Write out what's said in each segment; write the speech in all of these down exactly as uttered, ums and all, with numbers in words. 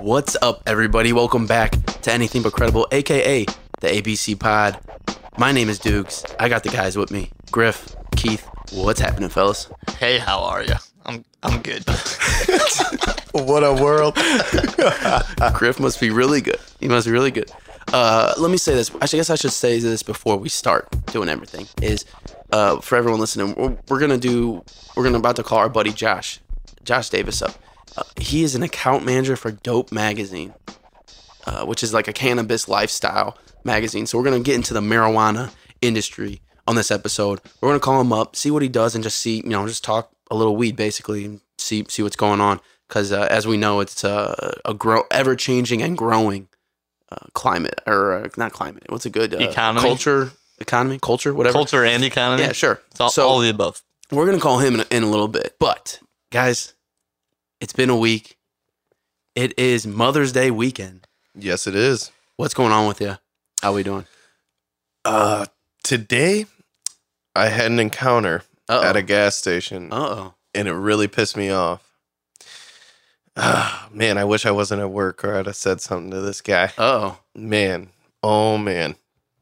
What's up, everybody? Welcome back to Anything But Credible, aka the A B C Pod. My name is Dukes. I got the guys with me. Griff, Keith, what's happening, fellas? Hey, how are you? I'm I'm good. What a world. Griff must be really good. He must be really good. Uh, let me say this. I guess I should say this before we start doing everything. Is uh, for everyone listening, we're, we're gonna do. We're gonna about to call our buddy Josh, Josh Davis up. Uh, he is an account manager for Dope Magazine, uh, which is like a cannabis lifestyle magazine. So we're going to get into the marijuana industry on this episode. We're going to call him up, see what he does, and just see, you know, just talk a little weed basically and see see what's going on. Because uh, as we know, it's uh, a grow ever-changing and growing uh, climate, or uh, not climate, what's a good uh, economy? Culture, economy, culture, whatever. Culture and economy? Yeah, sure. It's all, so all of the above. We're going to call him in a, in a little bit. But, guys, it's been a week. It is Mother's Day weekend. Yes, it is. What's going on with you? How we doing? Uh, today, I had an encounter Uh-oh. at a gas station, Uh-oh. and it really pissed me off. Ah, man, I wish I wasn't at work or I'd have said something to this guy. Uh-oh. Man, oh man.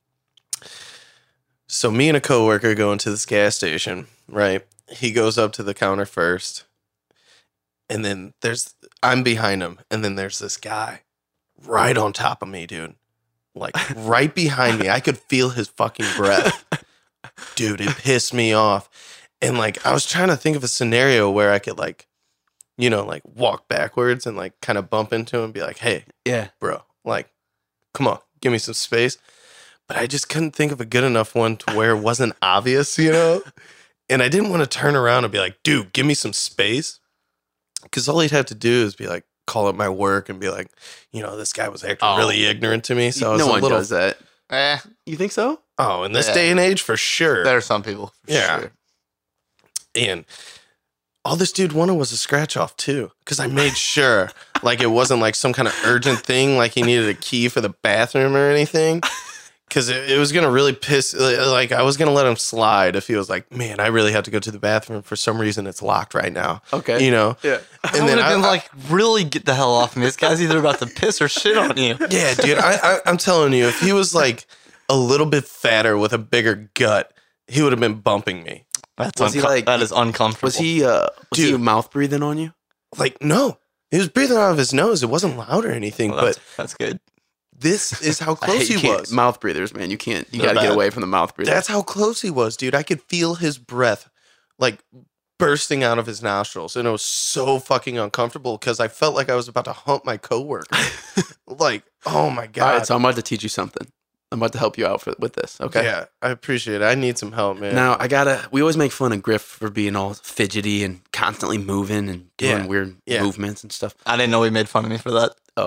So me and a coworker go into this gas station, right? He goes up to the counter first. And then there's, I'm behind him. And then there's this guy right on top of me, dude. Like right behind me. I could feel his fucking breath. Dude, it pissed me off. And like, I was trying to think of a scenario where I could like, you know, like walk backwards and like kind of bump into him and be like, hey, Yeah. bro, like, come on, give me some space. But I just couldn't think of a good enough one to where it wasn't obvious, you know? And I didn't want to turn around and be like, dude, give me some space. Because all he'd have to do is be like, call up my work and be like, you know, this guy was acting Oh. really ignorant to me. So I was no a one little, does that. Eh, You think so? oh, in this Yeah. day and age, for sure. there are some people. For Yeah. Sure. And all this dude wanted was a scratch off too. Because I made sure, like, it wasn't like some kind of urgent thing, like he needed a key for the bathroom or anything. Because it, it was going to really piss, like, I was going to let him slide if he was like, man, I really have to go to the bathroom. For some reason, it's locked right now. Okay. You know? Yeah. I And would then have I, been I- like, really get the hell off me. This guy's either about to piss or shit on you. yeah, dude, I, I, I'm telling you, if he was like a little bit fatter with a bigger gut, he would have been bumping me. That's Was he unco- like- that is uncomfortable. Was he uh was he Dude. mouth breathing on you? Like, no. He was breathing out of his nose. It wasn't loud or anything, Well, that's, but that's good. this is how I close hate- you he can't- was. Mouth breathers, man. You can't you They're gotta get bad. away from the mouth breathers. That's how close he was, dude. I could feel his breath like bursting out of his nostrils, and it was so fucking uncomfortable because I felt like I was about to hump my coworker. Like, oh my god. All right, so I'm about to teach you something. I'm about to help you out for, with this, okay? Yeah, I appreciate it. I need some help, man. Now, I gotta, we always make fun of Griff for being all fidgety and constantly moving and doing Yeah, weird yeah. movements and stuff. I didn't know he made fun of me for that. Oh,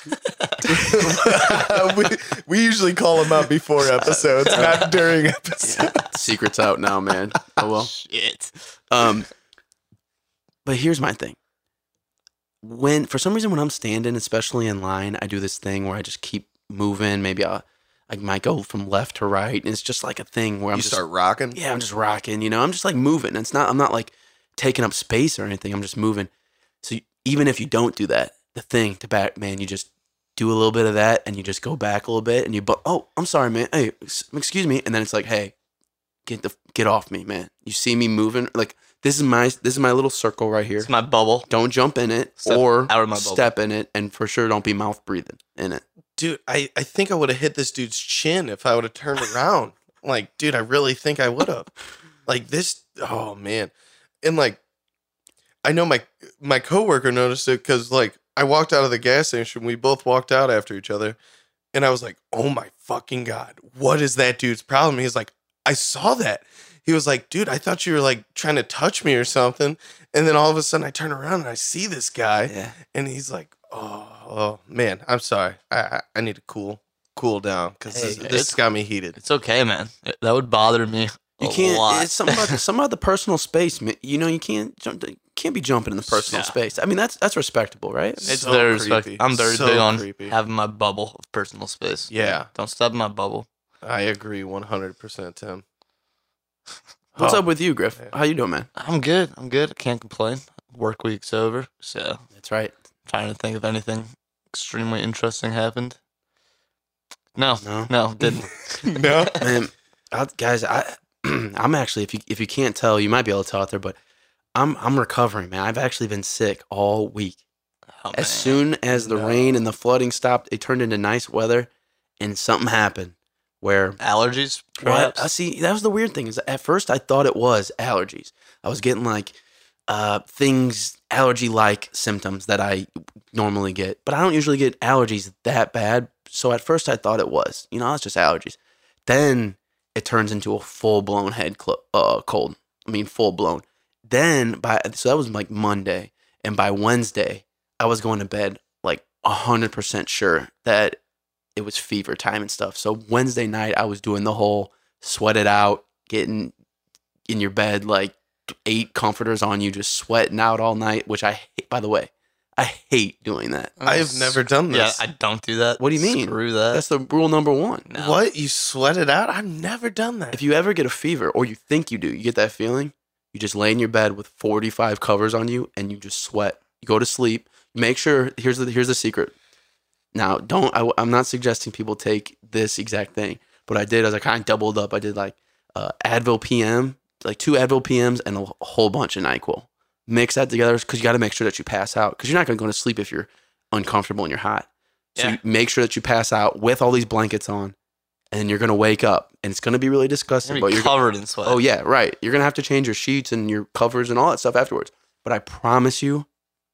we, we usually call him out before episodes, not during episodes. yeah. Secret's out now, man. Oh, well. Shit. Um, but here's my thing. When, for some reason, when I'm standing, especially in line, I do this thing where I just keep moving. Maybe I'll, I might go from left to right. And it's just like a thing where I'm You just, start rocking? yeah, I'm just rocking, you know, I'm just like moving. It's not, I'm not like taking up space or anything. I'm just moving. So even if you don't do that, the thing to back, man, you just do a little bit of that and you just go back a little bit and you, but, oh, I'm sorry, man. Hey, ex- excuse me. And then it's like, hey, get the, get off me, man. You see me moving. Like, this is my, this is my little circle right here. It's my bubble. Don't jump in it Step or out of my bubble. step in it. And for sure, don't be mouth breathing in it. Dude, I, I think I would have hit this dude's chin if I would have turned around. Like, dude, I really think I would have. Like this, oh man. And like, I know my my coworker noticed it because like I walked out of the gas station. We both walked out after each other. And I was like, oh my fucking God, what is that dude's problem? He's like, I saw that. He was like, dude, I thought you were like trying to touch me or something. And then all of a sudden I turn around and I see this guy. Yeah. And he's like, oh, oh man, I'm sorry. I I, I need to cool cool down because Hey, this, this it's- got me heated. It's okay, man. It- that would bother me. You a can't, lot. it's something about, something about the personal space, man. You know, you can't jump, you can't be jumping in the personal Yeah. space. I mean, that's, that's respectable, right? It's So very creepy. respectful. I'm very So big on creepy. having my bubble of personal space. Yeah. Don't step in my bubble. I agree one hundred percent, Tim. What's Oh. up with you, Griff? Yeah. How you doing, man? I'm good. I'm good. I can't complain. Work week's over, so That's right. trying to think of anything extremely interesting happened? No, No. no, didn't. No. Man, I, guys, I I'm actually if you if you can't tell, you might be able to tell out there, but I'm I'm recovering, man. I've actually been sick all week. Oh, As man. soon as the No. rain and the flooding stopped, it turned into nice weather, and something happened where Allergies, Well, perhaps? I see. That was the weird thing. Is at first I thought it was allergies. I was getting like uh, things allergy-like symptoms that I normally get, but I don't usually get allergies that bad. So at first I thought it was, you know, it's just allergies. Then it turns into a full-blown head cl- uh, cold. I mean, full-blown. Then by so that was like Monday, and by Wednesday I was going to bed like a hundred percent sure that it was fever time and stuff. So Wednesday night, I was doing the whole sweat it out, getting in your bed, like eight comforters on you, just sweating out all night, which I hate, by the way, I hate doing that. I've never done Yeah, this. I don't do that. What do you mean? Screw that. That's the rule number one. No. What? You sweat it out? I've never done that. If you ever get a fever or you think you do, you get that feeling, you just lay in your bed with forty-five covers on you and you just sweat. You go to sleep. Make sure, here's the, here's the secret. Now, don't, I, I'm not suggesting people take this exact thing, but I did, as I kind of doubled up, I did like uh, Advil P M, like two Advil P Ms and a whole bunch of NyQuil. Mix that together because you got to make sure that you pass out because you're not going to go to sleep if you're uncomfortable and you're hot. So Yeah. you make sure that you pass out with all these blankets on and then you're going to wake up and it's going to be really disgusting. You're But gonna be you're covered in sweat. Oh, yeah, right. You're going to have to change your sheets and your covers and all that stuff afterwards. But I promise you,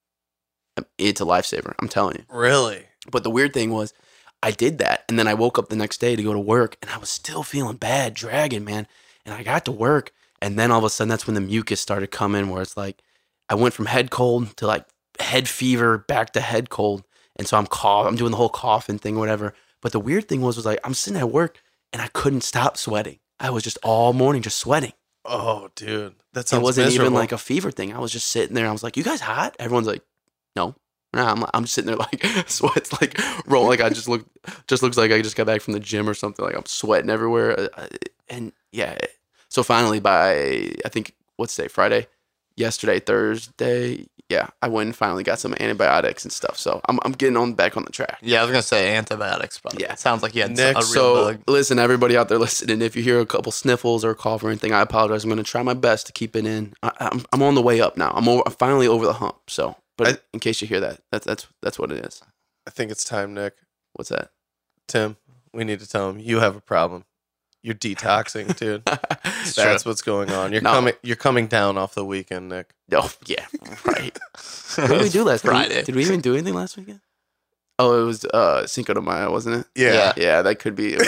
it's a lifesaver. I'm telling you. Really? But the weird thing was, I did that. And then I woke up the next day to go to work and I was still feeling bad, dragging, man. And I got to work. And then all of a sudden, that's when the mucus started coming, where it's like, I went from head cold to like head fever back to head cold. And so I'm cough, I'm doing the whole coughing thing, whatever. But the weird thing was, was like, I'm sitting at work and I couldn't stop sweating. I was just all morning just sweating. Oh, dude. That It sounds wasn't miserable. even like a fever thing. I was just sitting there. I was like, "You guys hot?" Everyone's like, "No." Nah, I'm I'm sitting there like sweats like roll like I just look just looks like I just got back from the gym or something. Like I'm sweating everywhere. Uh, And yeah, so finally by I think what's today Friday, yesterday Thursday. Yeah, I went and finally got some antibiotics and stuff. So I'm I'm getting on back on the track. Yeah, I was gonna say antibiotics. Probably. Yeah. It sounds like you had Nick, a real So bug. listen, everybody out there listening, if you hear a couple sniffles or a cough or anything, I apologize. I'm going to try my best to keep it in. I, I'm I'm on the way up now. I'm over, I'm finally over the hump. So, but I- in case you hear that, that's that's that's what it is. I think it's time, Nick. What's that? Tim, we need to tell him you have a problem. You're detoxing, dude. That's That's what's going on. You're No. coming. You're coming down off the weekend, Nick. Oh yeah, right. What did we do last Friday? Did we, did we even do anything last weekend? Oh, it was uh, Cinco de Mayo, wasn't it? Yeah. Yeah, that could be.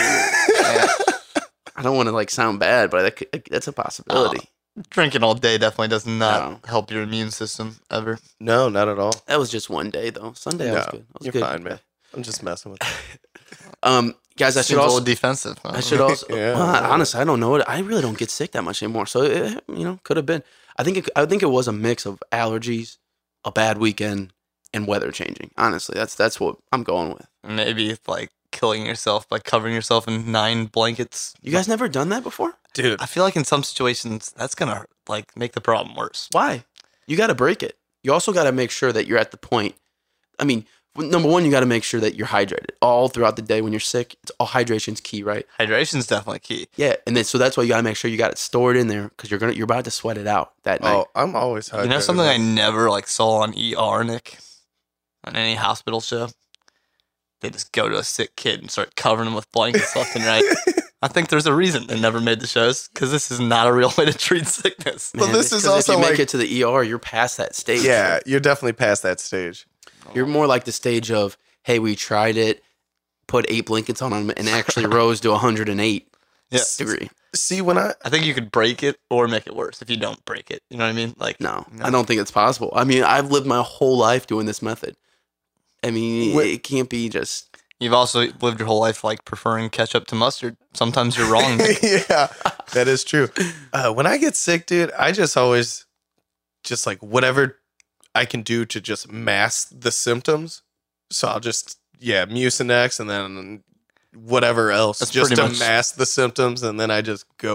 I don't want to like sound bad, but that could, that's a possibility. Drinking all day definitely does not No. help your immune system ever. No, not at all. That was just one day though. Sunday I was No, good. I was you're good. fine, man. I'm just messing with you. Um, guys, I Seems should a also little defensive. I should also. Yeah. well, honestly, I don't know. I really don't get sick that much anymore. So it, you know, could have been. I think. It, I think it was a mix of allergies, a bad weekend, and weather changing. Honestly, that's that's what I'm going with. Maybe it's like killing yourself by covering yourself in nine blankets. You guys never done that before? Dude, I feel like in some situations that's gonna like make the problem worse. Why? You got to break it. You also got to make sure that you're at the point. I mean, number one, you got to make sure that you're hydrated all throughout the day when you're sick. It's all hydration's key, right? Hydration's definitely key. Yeah, and then so that's why you got to make sure you got it stored in there because you're gonna you're about to sweat it out that night. oh, I'm always hydrated. You know something I never like saw on E R, Nick, on any hospital show? They just go to a sick kid and start covering him with blankets left and right. I think there's a reason they never made the shows because this is not a real way to treat sickness. Well, Man, this it's is 'cause also if you like- make it to the E R, you're past that stage. Yeah, you're definitely past that stage. You're more like the stage of, hey, we tried it, put eight blankets on them, and actually rose to one hundred eight Yeah. degree. See, when I I think you could break it or make it worse if you don't break it. You know what I mean? Like No, No. I don't think it's possible. I mean, I've lived my whole life doing this method. I mean, Wait. it can't be just. You've also lived your whole life like preferring ketchup to mustard. Sometimes you're wrong. yeah, that is true. Uh, when I get sick, dude, I just always just like whatever I can do to just mask the symptoms. So I'll just yeah, Mucinex and then whatever else That's just pretty to much- mask the symptoms, and then I just go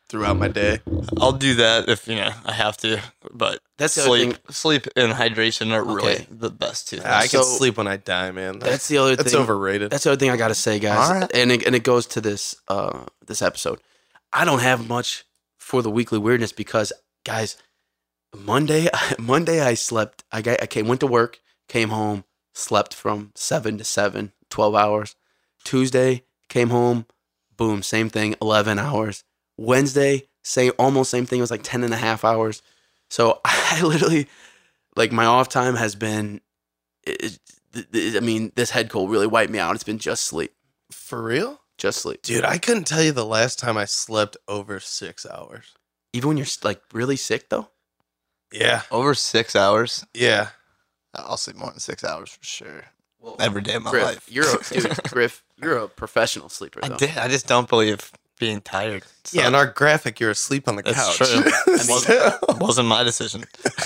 throughout my day. I'll do that if, you know, I have to. But That's the other sleep, thing- sleep and hydration are really Okay. the best two things. I can So- sleep when I die, man. That's the other That's thing. overrated. That's the other thing I gotta say, guys, All right. and it, and it goes to this uh this episode. I don't have much for the weekly weirdness because, guys, Monday Monday I slept. I got I came went to work, came home, slept from seven to seven, twelve hours. Tuesday came home, boom, same thing, eleven hours. Wednesday, same almost same thing. It was like ten and a half hours. So I literally, like, my off time has been. It, it, I mean, this head cold really wiped me out. It's been just sleep. For real? Just sleep. Dude, I couldn't tell you the last time I slept over six hours. Even when you're like really sick, though. Yeah. Over six hours? Yeah. I'll sleep more than six hours for sure. Every day of my Griff, life. you're a, dude, Griff, you're a professional sleeper. I Though. did. I just don't believe being tired. So Yeah, in our graphic, you're asleep on the That's couch. true. So- it wasn't my decision.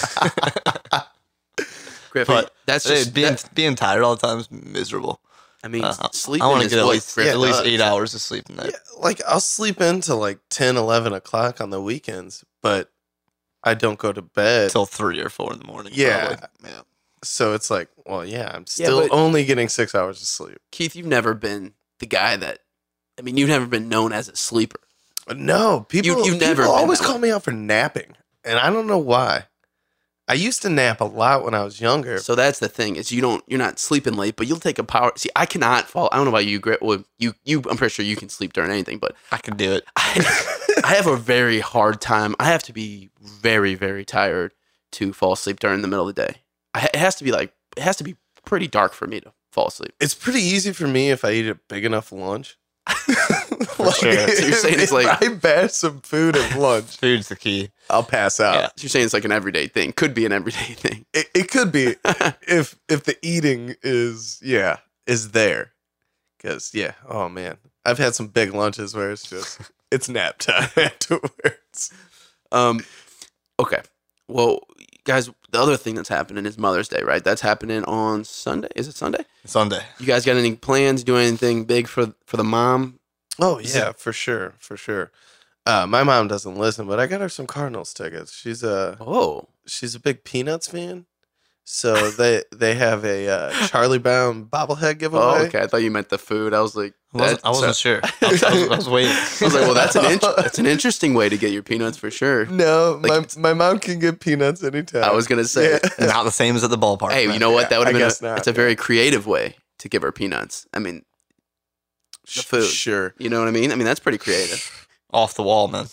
Griff, But that's Hey, just being that- being tired all the time is miserable. I mean, Uh, sleeping I want to is get at what least Griff at least does. eight hours of sleep a night. yeah, like, I'll sleep into like ten, eleven o'clock on the weekends, but I don't go to bed. Until three or four in the morning. Yeah. probably. yeah. So it's like, well, yeah, I'm still but- only getting six hours of sleep. Keith, you've never been the guy that. I mean, you've never been known as a sleeper. No, people, you've never people been always that call way. me out for napping, and I don't know why. I used to nap a lot when I was younger. So that's the thing is you don't you're not sleeping late, but you'll take a power. See, I cannot fall. I don't know about you, Griff. Well, you you. I'm pretty sure you can sleep during anything, but I can do it. I, I have a very hard time. I have to be very, very tired to fall asleep during the middle of the day. I, it has to be like, it has to be pretty dark for me to fall asleep. It's pretty easy for me if I eat a big enough lunch. sure. So you're saying it's if like- I bash some food at lunch, Food's the key. I'll pass out. Yeah. So you're saying it's like an everyday thing. Could be an everyday thing. It, it could be if if the eating is yeah is there, because yeah, oh man, I've had some big lunches where it's just it's nap time afterwards. Um, okay. Well, guys, the other thing that's happening is Mother's Day, right? That's happening on Sunday. Is it Sunday? Sunday. You guys got any plans? Do anything big for for the mom? Oh Is yeah, for sure, for sure. Uh, my mom doesn't listen, but I got her some Cardinals tickets. She's a Oh, she's a big Peanuts fan, so they they have a uh, Charlie Brown bobblehead giveaway. oh, okay. I thought you meant the food. I was like, I wasn't, that- I wasn't sure. I was, I was, I was waiting. I was like, well, that's an int- that's an interesting way to get your peanuts for sure. No, Like- my my mom can get peanuts anytime. I was gonna say, Yeah. Not the same as at the ballpark. hey, man. you know what? That would I have been. guess A, not, it's a very creative way to give her peanuts. I mean, the food. Sure. You know what I mean? I mean, that's pretty creative. Off the wall, man.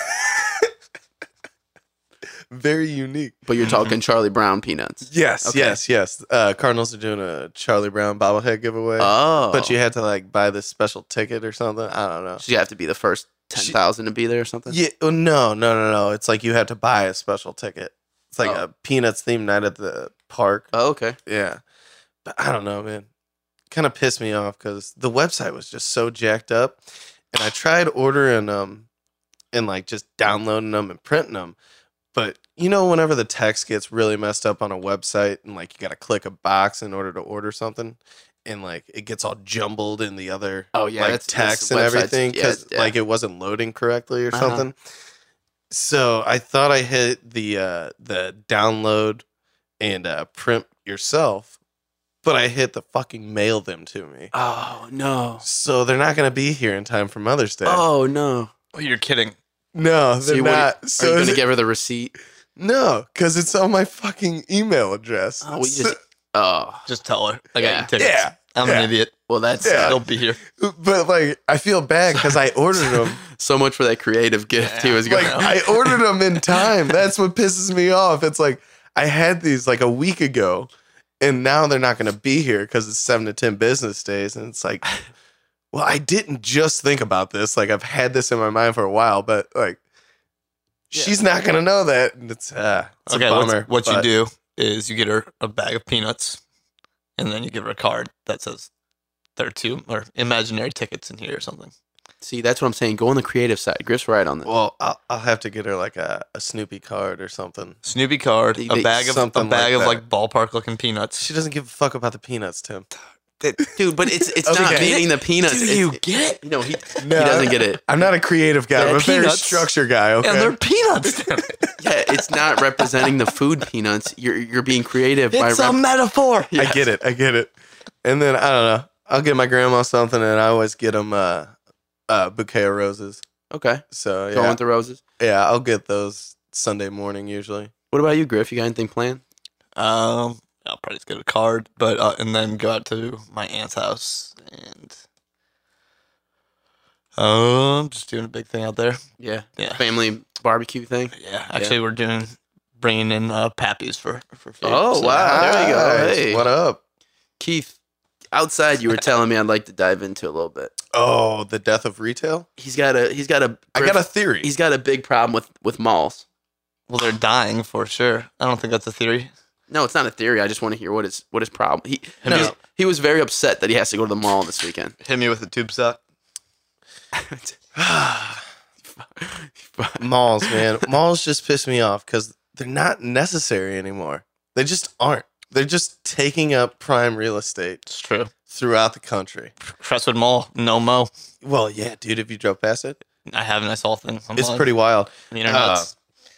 Very unique. But you're talking Charlie Brown peanuts. Yes, Okay. yes, yes. Uh, Cardinals are doing a Charlie Brown bobblehead giveaway. Oh, But you had to like buy this special ticket or something. I don't know. so you have to be the first ten thousand to be there or something. Yeah, oh, no, no, no, no. It's like you have to buy a special ticket. It's like Oh. a Peanuts themed night at the park. Oh, okay. Yeah, but I don't know, man. Kind of pissed me off because the website was just so jacked up, and I tried ordering them and like just downloading them and printing them. But you know, whenever the text gets really messed up on a website and like you got to click a box in order to order something, and like it gets all jumbled in the other Oh yeah, like that's text that's and websites. everything Yeah, because yeah. like it wasn't loading correctly or Uh-huh. something. So I thought I hit the uh, the download and uh, print yourself, but I hit the fucking mail them to me. Oh no. So they're not gonna be here in time for Mother's Day. Oh no. Oh, you're kidding. no, So they're you- what- not. Are so you is gonna it- give her the receipt? no, because it's on my fucking email address. Oh, well, you just. Oh, Just tell her. I got Yeah. your tickets. Yeah. I'm Yeah. an idiot. well, that's Yeah. uh, They'll be here. But like, I feel bad because I ordered them. so much for that creative gift he Yeah. was going. Like I ordered them in time. That's what pisses me off. It's like I had these like a week ago, and now they're not going to be here because it's seven to ten business days. And it's like, well, I didn't just think about this. Like I've had this in my mind for a while, but like Yeah. she's not going to know that. And it's, uh, it's Okay, a what's- bummer. what you but- do is you get her a bag of peanuts, and then you give her a card that says there are two or imaginary tickets in here or something. See, that's what I'm saying. Go on the creative side. Griff's right on this. Well, I'll, I'll have to get her like a, a Snoopy card or something. Snoopy card, They- a they- bag of a something bag like of that. like ballpark looking peanuts. She doesn't give a fuck about the peanuts, Tim. That- dude, but it's it's Okay. not meaning the peanuts. Do It's- you get it? No, he No, he doesn't get it. I'm not a creative guy. They're I'm a very peanuts. structure guy. Okay. And they're peanuts. Yeah, it's not representing the food peanuts. You're you're being creative by It's a rep- metaphor. I get it. I get it. And then I don't know. I'll get my grandma something, and I always get them uh, a bouquet of roses. Okay, So yeah, going with the roses. yeah, I'll get those Sunday morning usually. What about you, Griff? You got anything planned? Um, I'll probably just get a card, but uh, and then go out to my aunt's house and um, just doing a big thing out there. Yeah, Yeah. family barbecue thing. Yeah, actually, we're doing bringing in uh, Pappies for for food. Oh, wow. There you go. Nice. Hey. What up? Keith, outside, you were telling me I'd like to dive into a little bit. Oh, the death of retail. He's got a he's got a I got a theory. he's got a big problem with with malls. Well, they're dying for sure. I don't think that's a theory. No, it's not a theory. I just want to hear what his what his problem. He No. he, was, he was very upset that he has to go to the mall this weekend. Hit me with a tube sock. Malls, man. Malls just piss me off because they're not necessary anymore. They just aren't. They're just taking up prime real estate It's true. throughout the country. Crestwood Mall, no mo. Well, yeah, dude. If you drove past it, I haven't. I saw things. it's pretty wild. The internet's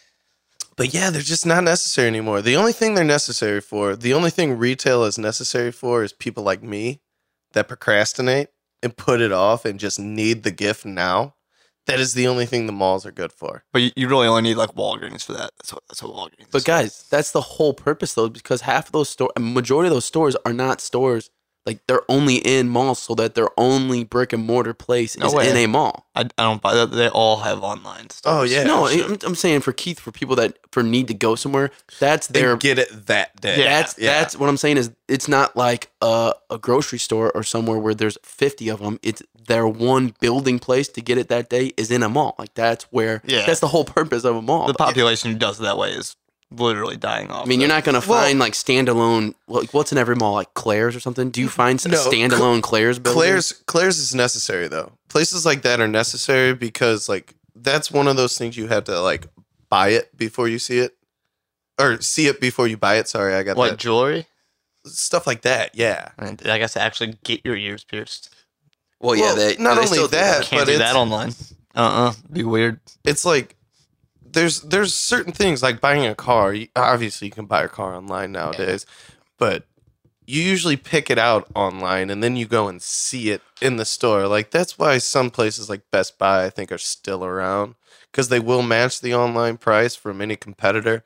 But yeah, they're just not necessary anymore. The only thing they're necessary for, the only thing retail is necessary for, is people like me that procrastinate and put it off and just need the gift now. That is the only thing the malls are good for. But you, you really only need like Walgreens for that. That's what that's what Walgreens. But is. guys, that's the whole purpose though, because half of those stores, a majority of those stores are not stores. Like they're only in malls, so that their only brick and mortar place No is way. in a mall. I, I don't buy that. They all have online stuff. Oh, yeah. no, sure. I'm, I'm saying for Keith, for people that for need to go somewhere, that's They their get it that day. Yeah. That's Yeah. that's what I'm saying is it's not like a, a grocery store or somewhere where there's fifty of them. It's their one building place to get it that day is in a mall. Like that's where Yeah. that's the whole purpose of a mall. The population who does it that way is literally dying off. I mean, you're not gonna Well- find like standalone. Like what's in every mall? Like Claire's or something? Do you find a No, standalone Claire's building? Claire's Claire's is necessary though. Places like that are necessary because like that's one of those things you have to like buy it before you see it, or see it before you buy it. Sorry, I got what that jewelry. stuff like that. Yeah. And I guess actually get your ears pierced. Well, yeah, Well, they not they only still do that, Can't but do it's- that online. Uh uh Be weird. It's like there's there's certain things like buying a car. You- Obviously, you can buy a car online nowadays, but you usually pick it out online and then you go and see it in the store. Like that's why some places like Best Buy I think are still around because they will match the online price from any competitor,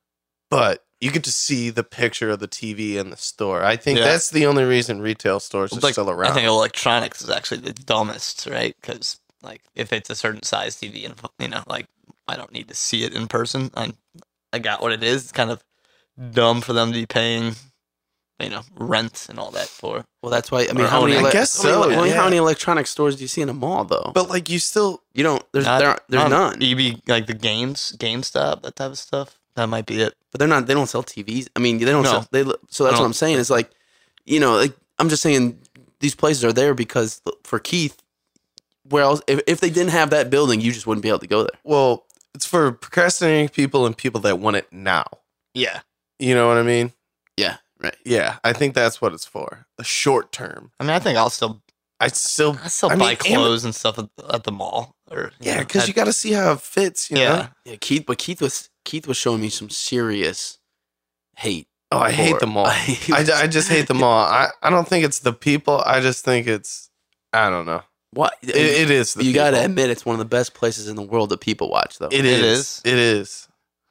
but you get to see the picture of the T V in the store. I think Yeah. that's the only reason retail stores are Like, still around. I think electronics is actually the dumbest, right? Because like if it's a certain size T V and you know like I don't need to see it in person. I I got what it is. It's kind of dumb for them to be paying, you know, rent and all that for. Well, that's why. I mean, Or how many? owning. I ele- guess how many, so, well, yeah. how many electronic stores do you see in a mall though? but like you still you don't. There's Not- there aren't- there's not none. E B like the games, GameStop, that type of stuff. That might be it. But they're not. They don't sell T Vs. I mean, they don't No. sell. They so that's I what don't- I'm saying. It's like, you know, like I'm just saying these places are there because for Keith, where else? If, if they didn't have that building, you just wouldn't be able to go there. well, it's for procrastinating people and people that want it now. Yeah. You know what I mean? Yeah, right. Yeah, I think that's what it's for. The short term. I mean, I think I'll still I still, I still I buy mean, clothes and stuff at, at the mall. Or you yeah, know, because at- you got to see how it fits. You yeah. know? Yeah, Keith. But Keith was Keith was showing me some serious hate. Oh, I hate for- the mall. He I, was- I just hate the mall. I, I don't think it's the people. I just think it's, I don't know. What It, it is the you got to people. admit, it's one of the best places in the world that people watch, though. It It is. is. It is.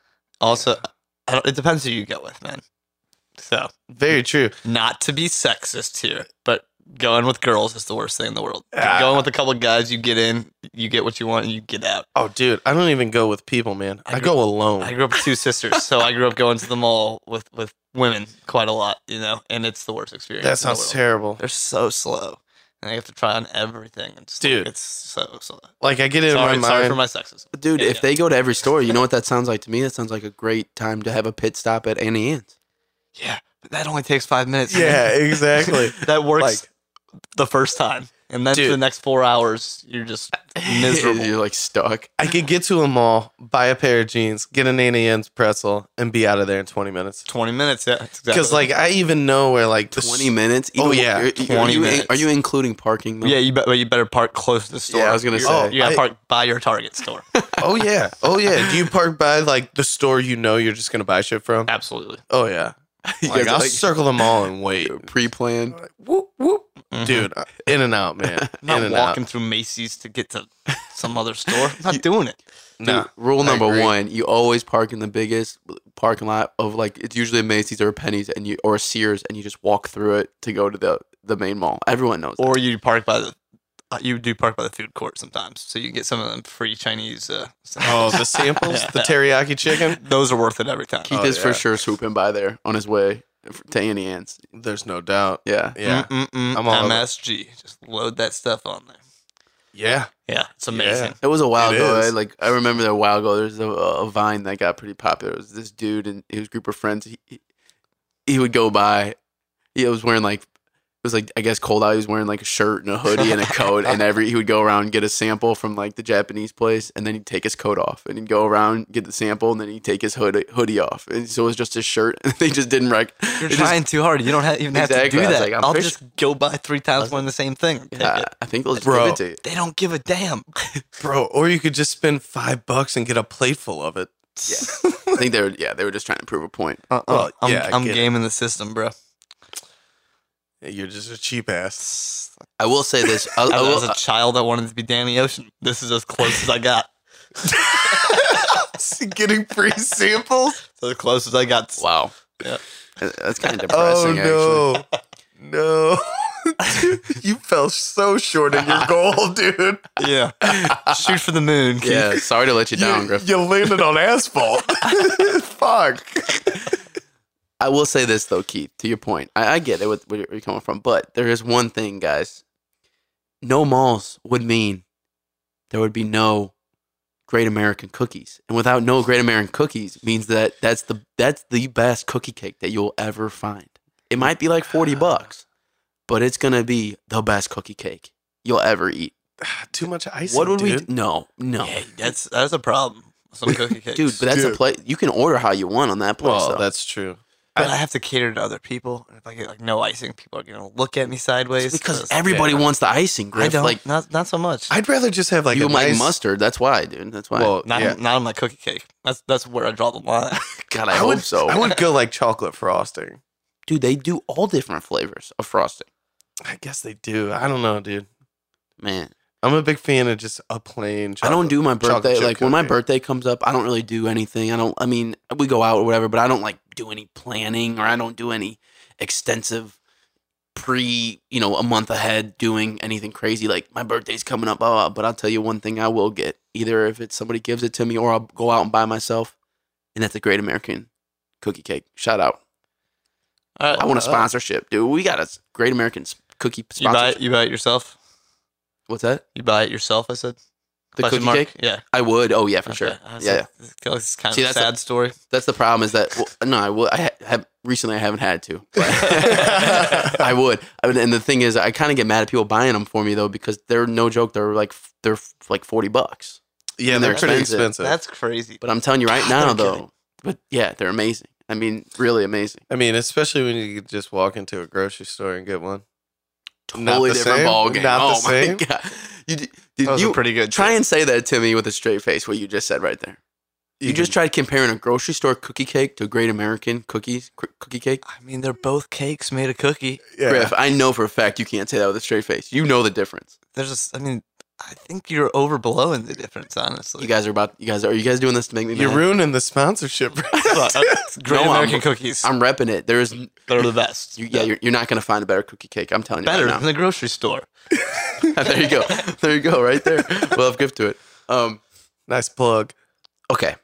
Also, I don't, it depends who you go with, man. So, Very true. not to be sexist here, but going with girls is the worst thing in the world. Ah. Going with a couple of guys, you get in, you get what you want, and you get out. Oh, dude, I don't even go with people, man. I, I go alone. I grew up with two sisters, so I grew up going to the mall with, with women quite a lot, you know, and it's the worst experience. that in the sounds world. terrible. They're so slow, and they have to try on everything. And just, Dude. like, it's so slow. Like I get it Sorry, in my sorry mind. for my sexism. But dude, Yeah, if yeah. they go to every store, you know what that sounds like to me? That sounds like a great time to have a pit stop at Annie Ann's. Yeah, but that only takes five minutes. yeah, exactly. that works Like- the first time. And then Dude. for the next four hours, you're just miserable. You're like stuck. I could get to a mall, buy a pair of jeans, get an Annie Ann's pretzel, and be out of there in twenty minutes. twenty minutes, yeah. Because, Because like I even know where like the Twenty minutes. Oh, Even- yeah, are- are twenty you- minutes. Are you including parking? Though? yeah, you, be, but you better park close to the store. Yeah, I was gonna You- say. You gotta I- park by your Target store. Oh yeah, oh yeah. Do you park by like the store you know you're just gonna buy shit from? Absolutely. Oh yeah. You Like guys I'll like circle them all and wait. pre-planned. Whoop whoop. Mhm. Dude, uh, in and out, man. I'm in not and walking out. through Macy's to get to some other store. I'm not doing it. Dude, No. rule I number agree. one: you always park in the biggest parking lot of like it's usually a Macy's or a Penny's and you or a Sears, and you just walk through it to go to the the main mall. Everyone knows. Or you park by the uh, you do park by the food court sometimes, so you get some of them free Chinese. Uh, Oh, the samples, Yeah. the teriyaki chicken. those are worth it every time. Keith Oh, is for yeah. sure swooping by there on his way to Annie Ann's. There's no doubt. Yeah, Yeah, Mm-mm-mm, I'm all over it. M S G. Just load that stuff on there. yeah. Yeah, it's amazing. it was a while It ago. is. I, like I remember that a while ago. There's a, a Vine that got pretty popular. It was this dude and his group of friends. He, he- he would go by. He was wearing like it was like I guess cold out. He was wearing like a shirt and a hoodie and a coat, and every he would go around and get a sample from like the Japanese place, and then he'd take his coat off, and he'd go around get the sample, and then he'd take his hoodie hoodie off, and so it was just his shirt. And they just didn't rec. You're they trying too hard. You don't have, even have Exactly. to do I was that. like, I'm I'll pretty just go by three times wearing the same thing. and Just, take yeah, it. I think they'll just Bro. give it to you. They don't give a damn. Bro, or you could just spend five bucks and get a plate full of it. Yeah, I think they were. Yeah, they were just trying to prove a point. Uh-uh. Well, I'm, yeah, I I'm get it. gaming the system, bro. You're just a cheap ass. I will say this. I, I As, will, as a child that wanted to be Danny Ocean, this is as close as I got. Getting free samples? So as close as I got. wow. Yeah. That's kind of Oh depressing. Actually. no. No. You fell so short in your goal, dude. Yeah. Shoot for the moon. Keith. Yeah, sorry to let you down, You, Griff. you landed on asphalt. Fuck. I will say this though, Keith. To your point, I, I get it with where you're coming from, but there is one thing, guys. No malls would mean there would be no Great American Cookies, and without no Great American Cookies means that that's the that's the best cookie cake that you'll ever find. It might be like forty bucks, but it's gonna be the best cookie cake you'll ever eat. Too much icing, What would dude. we? No, no, Yeah, that's that's a problem. Some cookie cakes. dude. But that's Dude. a place you can order how you want on that place. Well, though. that's true. But I have to cater to other people. And if I get like no icing, people are gonna look at me sideways. because everybody yeah. wants the icing, I Griff. don't. Like not not so much. I'd rather just have like you a like nice mustard. That's why, dude. That's why. Well, not yeah. not on my cookie cake. That's that's where I draw the line. God, I, I hope would so. I would go like chocolate frosting. Dude, they do all different flavors of frosting. I guess they do. I don't know, dude. Man, I'm a big fan of just a plain chocolate. I don't do my chocolate birthday. chip Like when my cookie. birthday comes up, I don't really do anything. I don't. I mean, we go out or whatever, but I don't like do any planning or I don't do any extensive pre. You know, a month ahead doing anything crazy. Like my birthday's coming up, blah, blah, blah. But I'll tell you one thing: I will get either if it's somebody gives it to me or I'll go out and buy myself, and that's a Great American Cookie Cake. Shout out! All right, I want a uh, sponsorship, dude. We got a Great American s- Cookie You buy sponsorship. it. You buy it yourself. What's that? You buy it yourself. I said. The Question cookie mark? cake? Yeah. I would. Oh yeah, for Okay. sure. I was Yeah, like, I feel like it's kind See, of a that's a- sad story. that's the problem. Is that well, no, I will. I ha- have recently. I haven't had to. but I would. I would. And the thing is, I kind of get mad at people buying them for me though because they're no joke. They're like they're like forty bucks. Yeah, and they're they're pretty expensive. expensive. That's crazy. But I'm telling you right God, now they're though. kidding. But yeah, they're amazing. I mean, really amazing. I mean, especially when you could just walk into a grocery store and get one. Not Totally the different same? ball game. Not the oh my same? god! You, d- did That was you a pretty good. try tip. and say that to me with a straight face? What you just said right there. You, just tried comparing a grocery store cookie cake to a Great American cookies cr- cookie cake. I mean, they're both cakes made of cookie. yeah. Griff, I know for a fact you can't say that with a straight face. You know the difference. There's just. I mean, I think you're overblowing the difference. Honestly, You guys are about. You guys are. Are you guys doing this to make me You're mad? ruining the sponsorship. Look, uh, Great No, I'm- American cookies. I'm repping it. There is. they're the best. You, yeah, you're, you're not going to find a better cookie cake. I'm telling you. better right than the grocery store. now. There you go. There you go. Right there. We'll have gift to it. Um. Nice plug. Okay.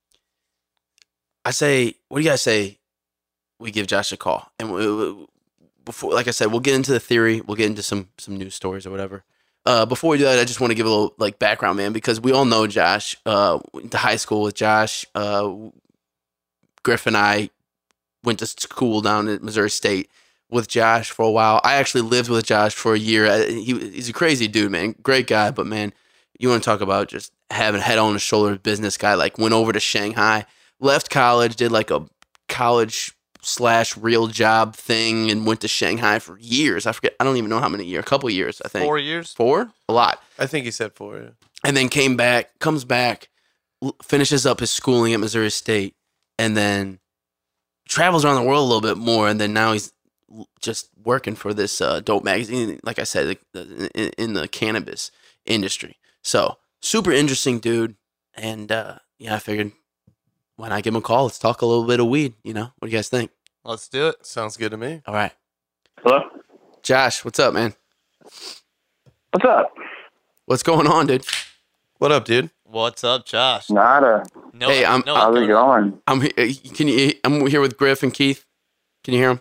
I say. What do you guys say? We give Josh a call, and we, we- before, like I said, we'll get into the theory. We'll get into some some news stories or whatever. Uh, before we do that, I just want to give a little like background, man, because we all know Josh. Uh, went to high school with Josh. Uh, Griff and I went to school down at Missouri State. with Josh for a while. I actually lived with Josh for a year. Uh, He, he's a crazy dude, man. Great guy, but man, you want to talk about just having head on his shoulders business guy. Like went over to Shanghai, left college, did like a college slash real job thing, and went to Shanghai for years. I forget. I don't even know how many years. A couple years, I think. Four years. Four? A lot. I think he said four. Yeah. And then came back, comes back, l- finishes up his schooling at Missouri State, and then travels around the world a little bit more. And then now he's l- just working for this uh, dope magazine, like I said, like, in, in the cannabis industry. So super interesting dude. And uh, yeah, I figured why not give him a call? Let's talk a little bit of weed. You know, what do you guys think? Let's do it. Sounds good to me. All right, Hello? Josh, what's up, man? What's up? What's going on, dude? What up, dude? What's up, Josh? Nada. No, Hey, I'm- no, How's it going? I'm he- Can you? I'm here with Griff and Keith. Can you hear him?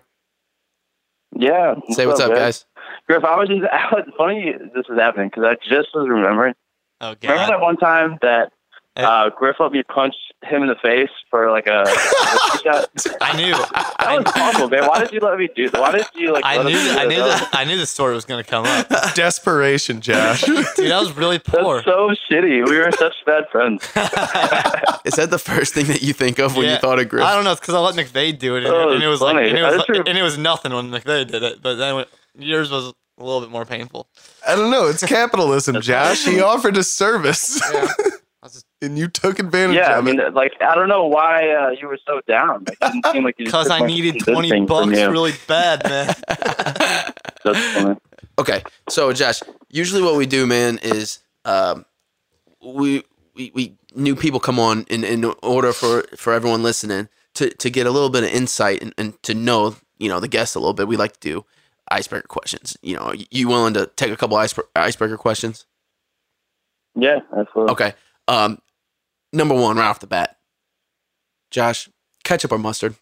Yeah. Say what's up, guys. Griff, I was just, I was, funny this is happening because I just was remembering. Oh, God. Remember that one time that uh, Griff let me punch him in the face for like a, a shot? I knew. That I, was awful, man. Why did you let me do that? Why did you like I let knew. us do I that? knew. That The, I knew the story was going to come up. Desperation, Josh. Dude, that was really was- poor. That's so shitty. We were such bad friends. Is that the first thing that you think of when Yeah. you thought of Griff? I don't know. It's because I let McVeigh do it, and, Oh, and it was funny. like, and it was, That's true. and it was nothing when McVeigh did it. But then when, yours was a little bit more painful. I don't know. It's capitalism, Josh. He offered a service, Yeah. I was just, and you took advantage Yeah, I of mean, it. like, I don't know why uh, you were so down. Like, it didn't seem like you just Because took I much needed convincing twenty bucks from you. really bad, man. That's funny. Okay, so Josh, usually what we do, man, is um, we, we we new people come on in, in order for, for everyone listening to, to get a little bit of insight and, and to know, you know, the guests a little bit. We like to do icebreaker questions. You know, you willing to take a couple ice, icebreaker questions? Yeah, absolutely. Okay. Um, number one, right off the bat, Josh, ketchup or mustard?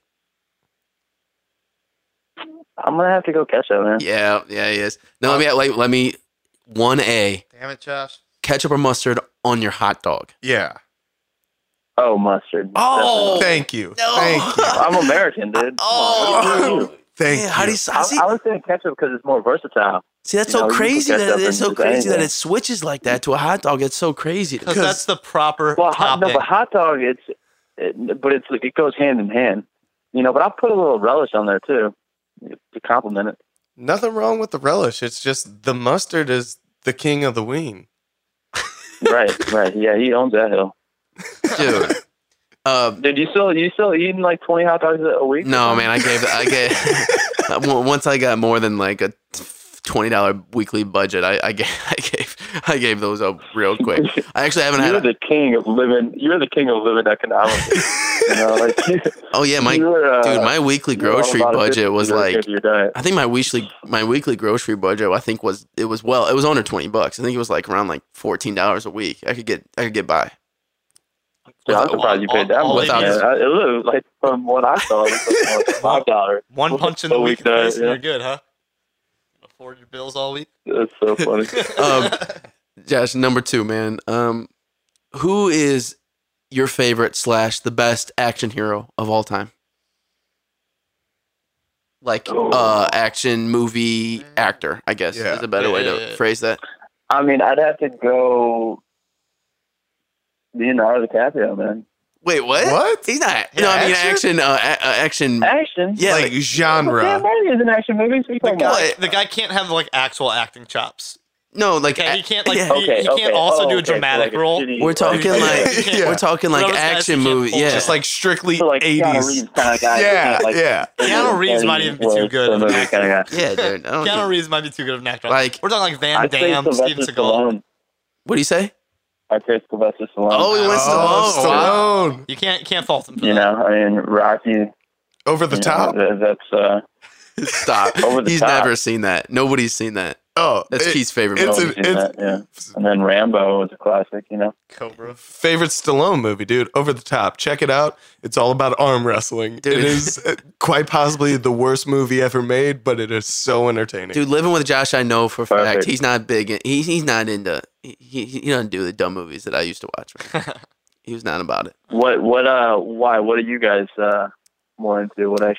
I'm gonna have to go catch up, man. Yeah, yeah, he is. Now let me like, let me one A Damn it, Josh. ketchup or mustard on your hot dog. Yeah. Oh, mustard. Oh! Definitely. Thank you. No. Thank you. I'm American, dude. Come on, what do you do? Thank Man, how do you. you I, see? I was saying ketchup because it's more versatile. See, that's You so know, you can crazy put that ketchup it's so in just crazy that anything. it switches like that to a hot dog. It's so crazy. Because that's the proper Well, hot, no, topping. but hot dog, it's, it, but it's like it goes hand in hand, you know. But I'll put a little relish on there too to complement it. Nothing wrong with the relish. It's just the mustard is the king of the ween. Right, right. Yeah, he owns that hill. Dude. Uh, Dude, you still you still eating like twenty hot dogs a week? no, man, I gave I gave once I got more than like a twenty dollar weekly budget, I, I gave I gave I gave those up real quick. I actually haven't You're had. the king of living. You're the king of living economically. You know, like Oh yeah, my you're, uh, dude, my weekly you're all grocery about budget was efficiency like to your diet. I think my weekly my weekly grocery budget I think was it was well it was under twenty bucks. I think it was like around like fourteen dollars a week. I could get I could get by. Yeah, I'm surprised you paid that all- much. all Man. it is- I- It was like from what I saw, it was like five dollars. One punch in the week, uh, face and yeah. you're good, huh? Afford your bills all week. That's so funny. Um, Josh, number two, man. Um, who is your favorite slash the best action hero of all time? Like Oh. uh, action movie actor, I guess Yeah. is a better way Yeah, to yeah, yeah. phrase that. I mean, I'd have to go Leonardo DiCaprio, man. Wait, what? What? He's not. Yeah, no, I mean action? action. Uh, a- uh, action. Action. Yeah, like like, Damn, genre. Mario is an action movie. So you The talking about? guy, the guy can't have like actual acting chops. no, like Okay, he a- can't like yeah. he, Okay, he can't okay. also Oh, do a okay, so dramatic like a role. shitty- We're talking like Yeah. we're talking like Those guys action you can't movie. pull Yeah, off. Just like strictly So like Keanu eighties. Reeves kind of guy. Yeah, Like, yeah. Keanu Reeves might even be too good of an actor. Kind of guy. yeah, dude. I don't Keanu think- Reeves might be too good of an actor. Like- we're talking like Van I'd say Damme, Steven Sylvester Seagal. Stallone. What do you say? I'd say Sylvester Stallone. Oh, he went Oh, Stallone. Wow. Stallone. You can't can't fault him for You that. know, I mean, Rocky. Over the you top. know, that- that's uh, Stop. Over the He's top. never seen that. Nobody's seen that. Oh, That's it- Keith's favorite it's movie. a- seen that, yeah. And then Rambo was a classic. You know. Cobra. favorite Stallone movie, dude. Over the Top. Check it out. It's all about arm wrestling. Dude. It is uh, quite possibly the worst movie ever made, but it is so entertaining. Dude, living with Josh, I know for a fact Perfect. he's not big. in- He's he's not into. He, he he doesn't do the dumb movies that I used to watch. Man. He was not about it. What? What? Uh? Why? What are you guys uh more into? What action?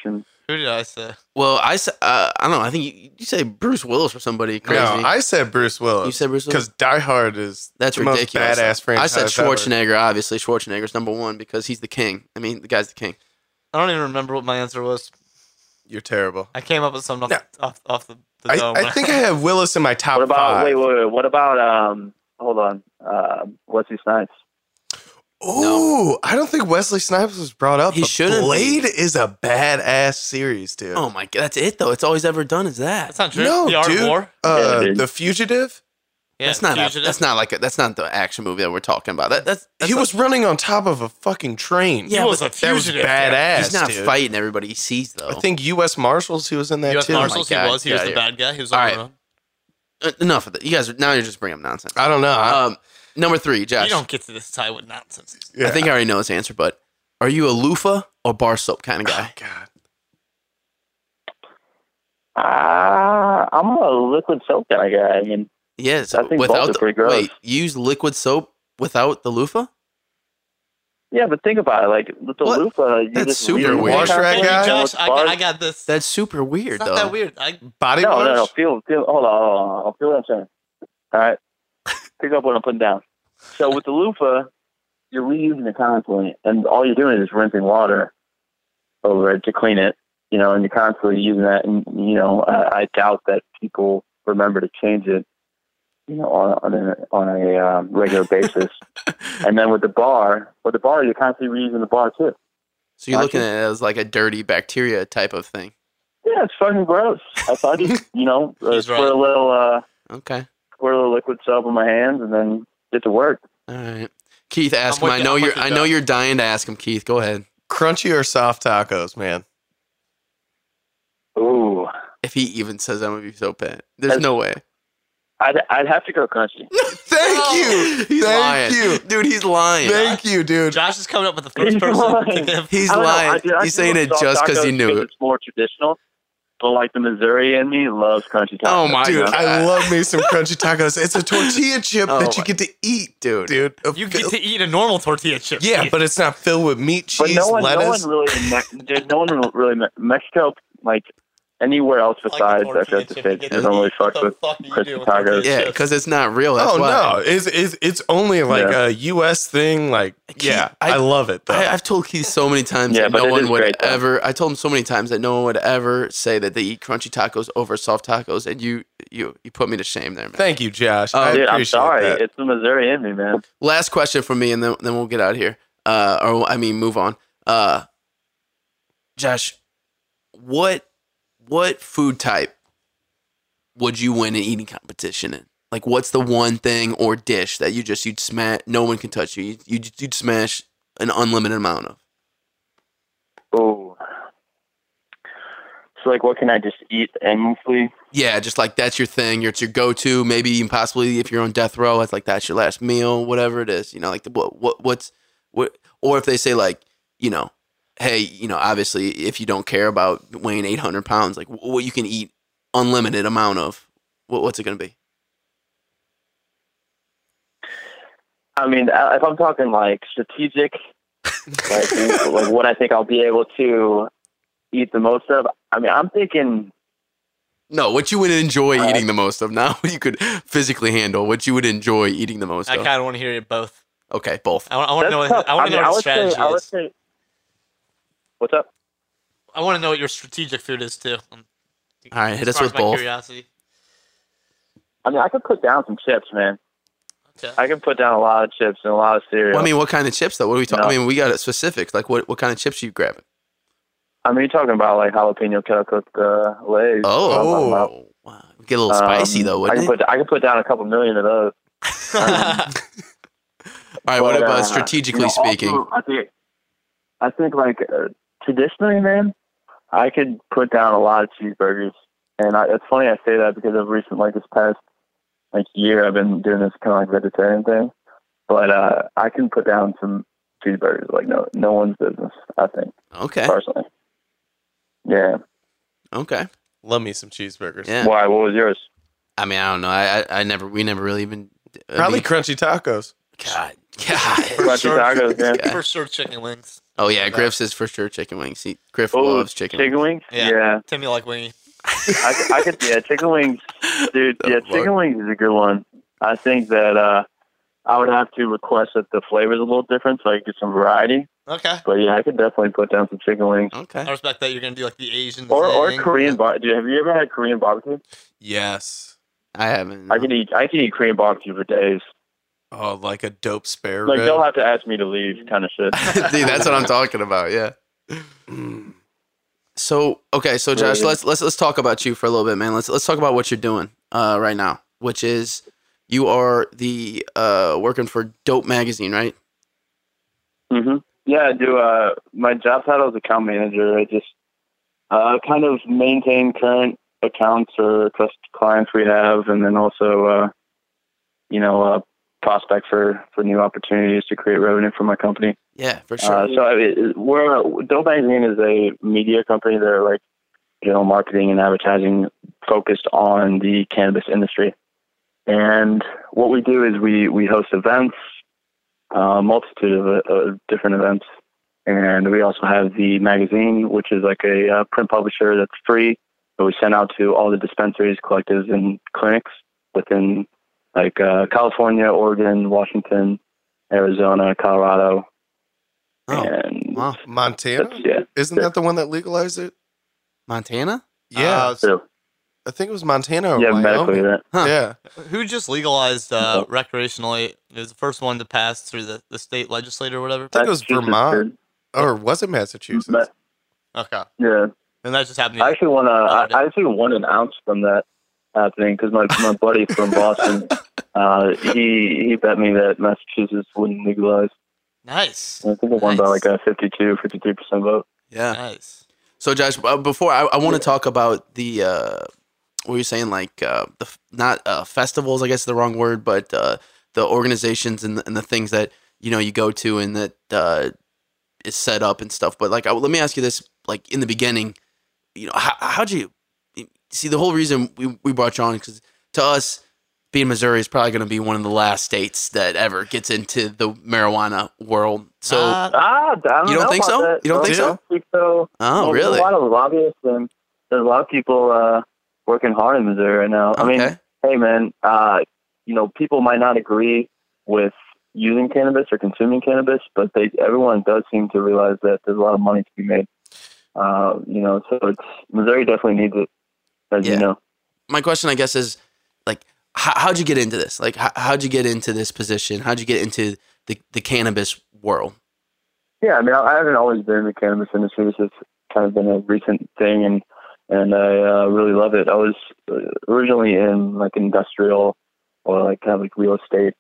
Who did I say? Well, I s- uh, I don't know. I think you, you say Bruce Willis or somebody crazy. No, I said Bruce Willis. You said Bruce Willis? Because Die Hard is That's the ridiculous. most badass franchise I said ever. Schwarzenegger. Obviously, Schwarzenegger's number one because he's the king. I mean, the guy's the king. I don't even remember what my answer was. You're terrible. I came up with something off, No. off, off the, the I, dome. I think I have Willis in my top What about five. wait, wait, wait? What about um? Hold on. Uh, Wesley Snipes. Ooh, I don't think Wesley Snipes was brought up. He but shouldn't be. Blade is a badass series, dude. Oh my god, that's it though. It's all he's ever done is that. That's not true. no, the Art dude. of War. Uh, Yeah, dude. The Fugitive. Yeah, that's not. A, Fugitive. that's not like a, that's not the action movie that we're talking about. That that's, that's he not- was running on top of a fucking train. Yeah, He was but a that was fugitive. badass. He's not dude. fighting everybody he sees though. I think U S Marshals. He was in that U S too. Marshals, he God, was. He was get the outta here. bad guy. He was All on right. the run. Uh, enough of that. You guys are now you're just bringing up nonsense. I don't know. I, Um, number three, Josh. You don't get to this tie with nonsense. yeah. I think I already know his answer, but are you a loofah or bar soap kind of Oh, guy? God. Uh, I'm a liquid soap kind of guy. I mean, Yes. I think both without are the, pretty gross. wait, use liquid soap without the loofah? yeah, but think about it. Like with the What? loofah, you That's just super leave it weird. in Wash there. rag Hey, guy? Josh, I, Bars- I got this. That's super weird It's not though. that weird. I, Body No, wash. no, no. Feel, feel. Hold on, hold on. Feel what I'm saying. All right. Pick up what I'm putting down. So with the loofah, you're reusing it constantly, and all you're doing is rinsing water over it to clean it. You know, and you're constantly using that. And you know, I, I doubt that people remember to change it. You know, on, on a on a um, regular basis. And then with the bar, with the bar, you're constantly reusing the bar too. So you're Gotcha. looking at it as like a dirty bacteria type of thing. Yeah, it's fucking gross. I thought just you know, uh, He's squirt right. a little, uh, Okay. squirt a little liquid soap in my hands, and then get to work. All right. Keith, ask I'm him. with I you. know I'm you're with you, I know Josh. you're dying to ask him, Keith. Go ahead. Crunchy or soft tacos, man? Ooh, If he even says I'm gonna be so bad. There's That's- no way. I'd I'd have to go crunchy. Thank you. He's Thank lying. you. Dude, he's lying. Thank you, dude. Josh is coming up with the first He's person to lying. give. He's I don't know, lying. I do- I He's do saying love it soft just because tacos you knew it. It's more traditional, but like the Missouri in me loves crunchy tacos. Oh my Dude, God. I love me some crunchy tacos. It's a tortilla chip Oh that you my- get to eat, Dude. dude. A You fill- get to eat a normal tortilla chip. yeah, Keith. but it's not filled with meat, But cheese, no one, no lettuce. one really, in Me- dude, no one really Me- Mexico like anywhere else Like a besides tortilla that chip, the you States. get They to don't really eat. fuck What the with fuck are you crispy doing with tortilla tacos. Yeah, chips? because it's not real. That's Oh why. no, it's, it's it's only like Yeah. a U S thing. Like, Keith, yeah, I- I, love it though. I, I've told Keith so many times Yeah, that but no it one is would great, though. ever. I told him so many times that no one would ever say that they eat crunchy tacos over soft tacos, and you you you put me to shame there, man. Thank you, Josh. Oh, I Dude, I'm appreciate sorry. that. It's the Missouri in me, man. Last question from me, and then then we'll get out of here. Uh, or I mean, move on. Uh, Josh, what what food type would you win an eating competition in? Like, what's the one thing or dish that you just you'd smash? No one can touch you. You'd, you'd, you'd smash an unlimited amount of. Oh. So, like, what can I just eat endlessly? Yeah, just like that's your thing. It's your go-to. Maybe even possibly if you're on death row, it's like that's your last meal, whatever it is. You know, like the, what what what's what, or if they say like, you know, hey, you know, obviously if you don't care about weighing eight hundred pounds, like what you can eat unlimited amount of, what, what's it gonna be? I mean, uh, if I'm talking like strategic, like, like what I think I'll be able to eat the most of, I mean, I'm thinking, No, what you would enjoy Uh, eating the most of. Not what you could physically handle. What you would enjoy eating the most I of. kind of want to hear you both. Okay, both. I want, I want to know. that's What, tough. I want to mean, know what would the strategy say, I would is. say, what's up? I want to know what your strategic food is too. Um, All right, hit us sparks with my both. Curiosity. I mean, I could put down some chips, man. Okay. I can put down a lot of chips and a lot of cereal. Well, I mean, what kind of chips though? What are we talking? No. I mean, we got it specific. Like, what what kind of chips are you grabbing? I mean, you're talking about like jalapeno kettle cooked uh, Lay's. Oh. Oh, wow. Get a little spicy Um, though, I wouldn't can it? put I can put down a couple million of those. All right, what But, about uh, strategically you know, speaking? also, I think, I think like uh, traditionally, man, I could put down a lot of cheeseburgers, and I, it's funny I say that because of recent, like this past like year, I've been doing this kind of like vegetarian thing, but uh, I can put down some cheeseburgers like no no one's business. I think Okay, personally, yeah. okay. Love me some cheeseburgers. Yeah. Why? What was yours? I mean, I don't know. I I, I never. We never really even. I Probably mean, crunchy tacos. God. God. Crunchy tacos, man. Yeah. For sure, chicken wings. Oh yeah, Griff's is for sure chicken wings. He, Griff Oh, loves chicken. chicken wings. wings. Yeah. Yeah, Timmy like wingy. I, I could. Yeah, chicken wings, dude. The Yeah, fuck? chicken wings is a good one. I think that uh, I would have to request that the flavor is a little different, so I could get some variety. Okay. But yeah, I could definitely put down some chicken wings. Okay. I respect that you're gonna do like the Asian Or or thing. Korean bar. Dude, have you ever had Korean barbecue? Yes. I haven't. I could eat. I could eat Korean barbecue for days. Oh, like a dope spare Like rib. they'll have to ask me to leave, kind of shit. Dude, that's what I'm talking about. Yeah. So okay, so Josh, Yeah. let's let's let's talk about you for a little bit, man. Let's let's talk about what you're doing uh, right now, which is you are the uh, working for Dope Magazine, right? hmm Yeah, I do. Uh, my job title is account manager. I just uh, kind of maintain current accounts or cus- clients we have, and then also, uh, you know, uh, prospect for, for new opportunities to create revenue for my company. Yeah, for sure. Uh, so I mean, we're Dope Magazine is a media company. They're like general marketing and advertising focused on the cannabis industry. And what we do is we we host events, a multitude of, uh, of different events, and we also have the magazine, which is like a uh, print publisher that's free that we send out to all the dispensaries, collectives, and clinics within like uh, California, Oregon, Washington, Arizona, Colorado. Oh, and wow. Montana? that's, yeah, Isn't that the one that legalized it? Montana? Yeah. Uh, so, I think it was Montana or yeah, medically Wyoming. that. Huh. Yeah. Who just legalized uh, recreationally? It was the first one to pass through the, the state legislature or whatever. I think it was Massachusetts Vermont. did. Or was it Massachusetts? Ma- Okay. Yeah, And that just happened. I actually won a, I Okay. I actually won an ounce from that happening because my my buddy from Boston, uh, he he bet me that Massachusetts wouldn't legalize. Nice. I think I won by Nice. like a fifty-two, fifty-three percent vote. Yeah. Nice. So Josh, uh, before I, I want to talk about the uh, what you're saying, like uh, the f- not uh, festivals, I guess is the wrong word, but uh, the organizations and the, and the things that you know you go to and that uh, is set up and stuff. But like, I, let me ask you this: like in the beginning, you know, how how'd you see the whole reason we we brought you on? Because to us, being Missouri is probably going to be one of the last states that ever gets into the marijuana world. So, Uh, Ah, I don't You don't know think about so? that. You don't think so? think so? oh, Well, really? There's a lot of lobbyists and there's a lot of people uh, working hard in Missouri right now. I mean, Okay. hey man, uh, you know, people might not agree with using cannabis or consuming cannabis, but they everyone does seem to realize that there's a lot of money to be made. Uh, you know, so it's Missouri definitely needs it, as Yeah. you know. My question, I guess, is like, how, how'd you get into this? Like, how, how'd you get into this position? How'd you get into the, the cannabis world? Yeah, I mean, I I haven't always been in the cannabis industry. This has kind of been a recent thing, and and I uh, really love it. I was uh, originally in like industrial or like kind of like real estate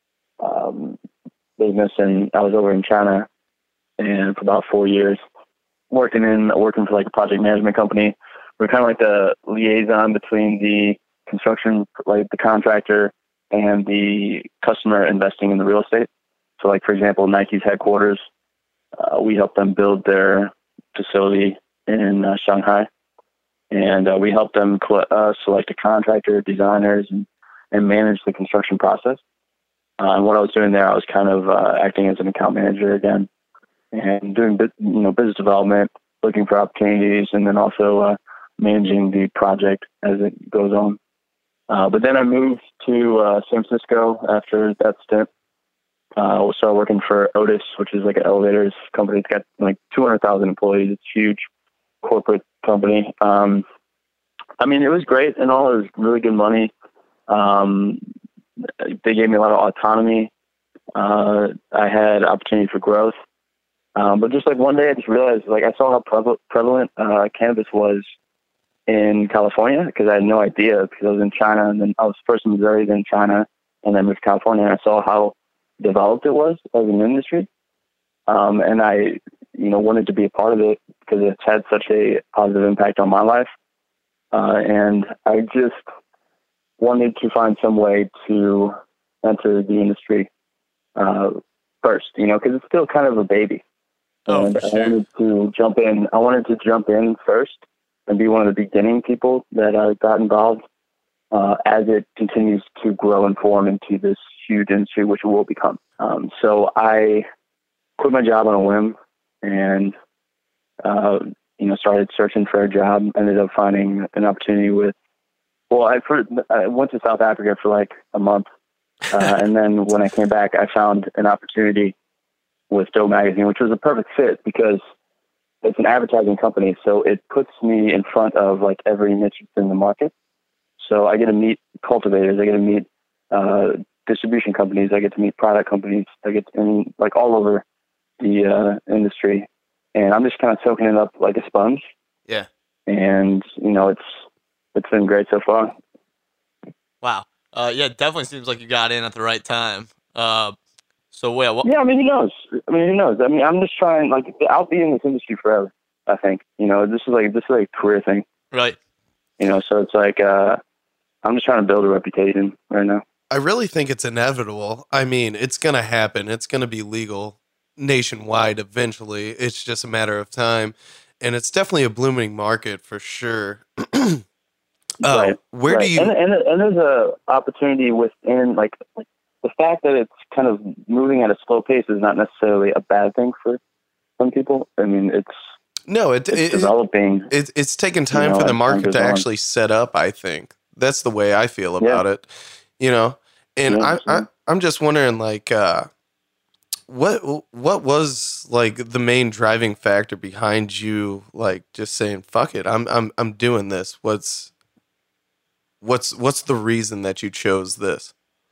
um, business, and I was over in China, and for about four years, working in working for like a project management company. We're kind of like the liaison between the construction, like the contractor, and the customer investing in the real estate. So, like for example, Nike's headquarters. Uh, we helped them build their facility in uh, Shanghai, and uh, we helped them cl- uh, select a contractor, designers, and, and manage the construction process. Uh, and what I was doing there, I was kind of uh, acting as an account manager again, and doing bu- you know business development, looking for opportunities, and then also uh, managing the project as it goes on. Uh, but then I moved to uh, San Francisco after that stint. Uh, started working for Otis, which is like an elevators company. It's got like two hundred thousand employees. It's a huge corporate company. Um, I mean, it was great and all. It was really good money. Um, they gave me a lot of autonomy. Uh, I had opportunity for growth. Um, but just like one day I just realized, like I saw how prevalent, prevalent uh, cannabis was in California because I had no idea because I was in China and then I was first in Missouri, then China, and then moved to California. And I saw how developed it was as an industry. Um, and I, you know, wanted to be a part of it because it's had such a positive impact on my life. Uh, and I just wanted to find some way to enter the industry uh, first, you know, because it's still kind of a baby. Oh, and for I sure. wanted to jump in. I wanted to jump in first and be one of the beginning people that uh, got involved uh, as it continues to grow and form into this huge industry, which it will become. Um, so I quit my job on a whim and uh, you know, started searching for a job. Ended up finding an opportunity with. Well, I first, I went to South Africa for like a month, uh, and then when I came back, I found an opportunity with Dope Magazine, which was a perfect fit because it's an advertising company, so it puts me in front of like every niche in the market. So I get to meet cultivators, I get to meet uh, distribution companies, I get to meet product companies, I get to, and like all over the uh, industry, and I'm just kind of soaking it up like a sponge. Yeah. And you know, it's it's been great so far. Wow. Uh, yeah, it definitely seems like you got in at the right time. Uh, so wait, what? Yeah, I mean, who knows? I mean, who knows? I mean, I'm just trying. Like, I'll be in this industry forever. I think. You know, this is like this is like a career thing. Right. You know, so it's like uh, I'm just trying to build a reputation right now. I really think it's inevitable. I mean, it's going to happen. It's going to be legal nationwide eventually. It's just a matter of time. And it's definitely a blooming market for sure. uh, right. Where right. do you... And, and, and there's a opportunity within, like, like, the fact that it's kind of moving at a slow pace is not necessarily a bad thing for some people. I mean, it's... No, it, it's it, developing. It, it's taken time you know, for the market to on. actually set up, I think. That's the way I feel about yeah. it. You know? And yeah, I, I, I'm just wondering, like... Uh, What what was like the main driving factor behind you like just saying fuck it, I'm I'm I'm doing this? What's what's what's the reason that you chose this?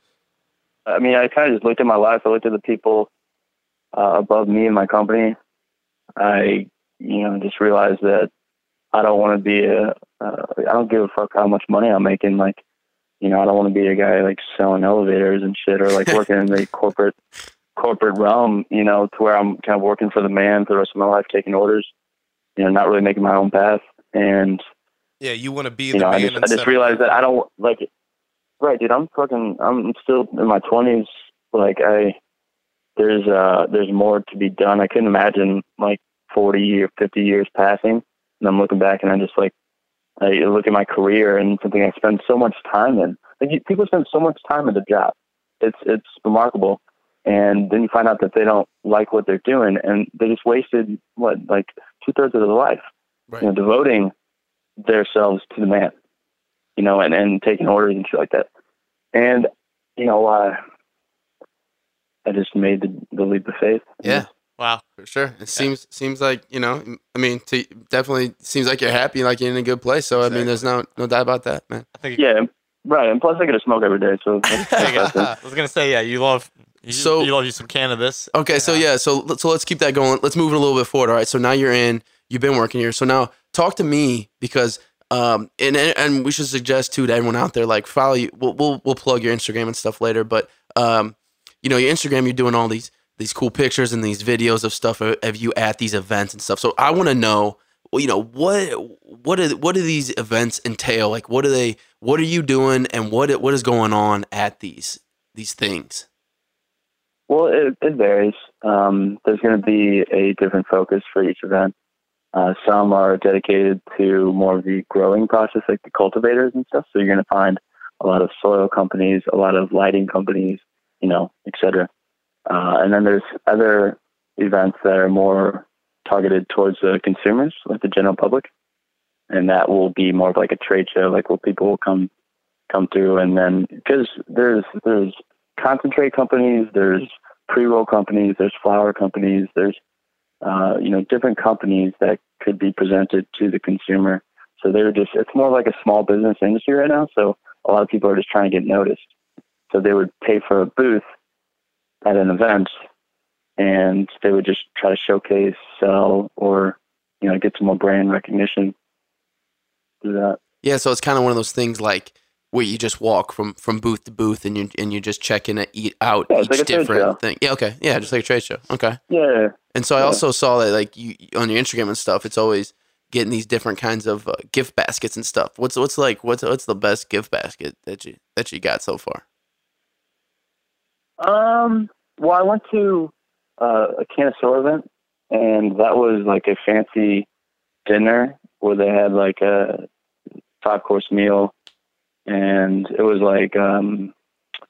I mean, I kind of just looked at my life. I looked at the people uh, above me in my company. I you know just realized that I don't want to be a uh, I don't give a fuck how much money I'm making. Like, you know, I don't want to be a guy like selling elevators and shit, or like working in the corporate. corporate realm, you know, to where I'm kind of working for the man for the rest of my life, taking orders, you know, not really making my own path. And yeah, you want to be you the know, man. I just, I just realized that I don't like it. Right, dude. I'm fucking. I'm still in my twenties. Like I, there's uh, there's more to be done. I couldn't imagine like forty or fifty years passing, and I'm looking back and I'm just like, I look at my career and something I spend so much time in. Like you, people spend so much time in the job. It's it's remarkable. And then you find out that they don't like what they're doing, and they just wasted what, like two thirds of their life, right. you know, devoting themselves to the man, you know, and, and taking orders and shit like that. And you know, uh, I just made the, the leap of faith. Yeah. Wow. For sure. It seems seems like, you know, I mean, to, definitely seems like you're happy, like you're in a good place. So, exactly. I mean, there's no no doubt about that, man. I think. Yeah. Right. And plus, I get to smoke every day. So, I was going to say, yeah, you love. You, so you love you some cannabis. Okay, yeah. so yeah, so so let's keep that going. Let's move it a little bit forward. All right, so now you're in. You've been working here. So now talk to me because um and and we should suggest too to everyone out there, like follow you. We'll we'll, we'll plug your Instagram and stuff later, but um you know your Instagram, you're doing all these these cool pictures and these videos of stuff of, of you at these events and stuff. So I want to know, well, you know what what are what do these events entail? Like what are they? What are you doing? And what what is going on at these these things? Well, it, it varies. Um, there's going to be a different focus for each event. Uh, some are dedicated to more of the growing process, like the cultivators and stuff. So you're going to find a lot of soil companies, a lot of lighting companies, you know, et cetera. Uh, and then there's other events that are more targeted towards the consumers, like the general public. And that will be more of like a trade show, like where people will come come through. And then because there's there's concentrate companies, there's pre-roll companies, there's flower companies, there's uh, you know different companies that could be presented to the consumer. So they're just it's more like a small business industry right now. So a lot of people are just trying to get noticed. So they would pay for a booth at an event, and they would just try to showcase, sell, or you know get some more brand recognition through that. Yeah, so it's kind of one of those things like where you just walk from, from booth to booth and you and you're just checking it eat out yeah, each like different thing. Yeah, okay. Yeah, just like a trade show. Okay. Yeah. And so I yeah. also saw that like you on your Instagram and stuff, it's always getting these different kinds of uh, gift baskets and stuff. What's what's like what's what's the best gift basket that you that you got so far? Um. Well, I went to uh, a Cannasora event, and that was like a fancy dinner where they had like a five course meal. And it was like, um,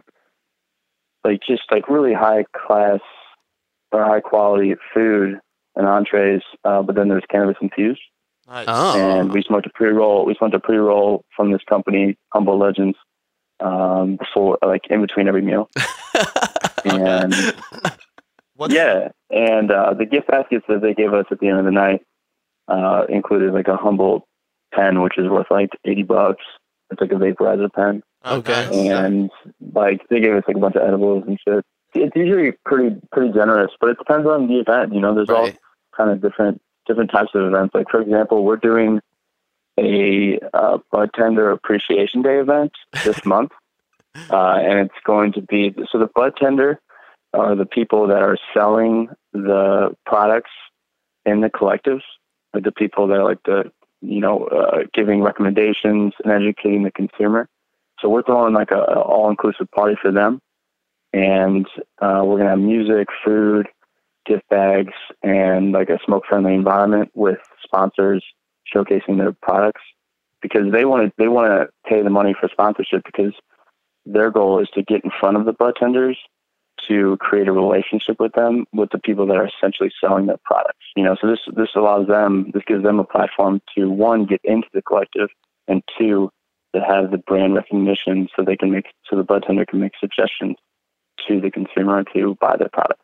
like just like really high class or high quality food and entrees. Uh, but then there's cannabis infused. Nice. Oh. And we smoked a pre-roll. We smoked a pre-roll from this company, Humble Legends, um, before, like in between every meal. And What's, yeah, and uh, the gift baskets that they gave us at the end of the night uh, included like a Humble pen, which is worth like eighty bucks. It's like a vaporizer pen, oh, Okay. nice. and like they gave us like a bunch of edibles and shit. It's usually pretty pretty generous, but it depends on the event. You know, there's all Right. kind of different different types of events. Like for example, we're doing a uh, bartender appreciation day event this month, uh, and it's going to be so the bartender are the people that are selling the products in the collectives, like the people that are like the you know uh, giving recommendations and educating the consumer. So we're throwing like a, a all inclusive party for them, and uh, we're gonna have music, food, gift bags, and like a smoke friendly environment with sponsors showcasing their products, because they want to they want to pay the money for sponsorship, because their goal is to get in front of the bartenders to create a relationship with them, with the people that are essentially selling their products. You know, so this this allows them, this gives them a platform to, one, get into the collective, and two, to have the brand recognition so they can make so the bartender can make suggestions to the consumer to buy their product.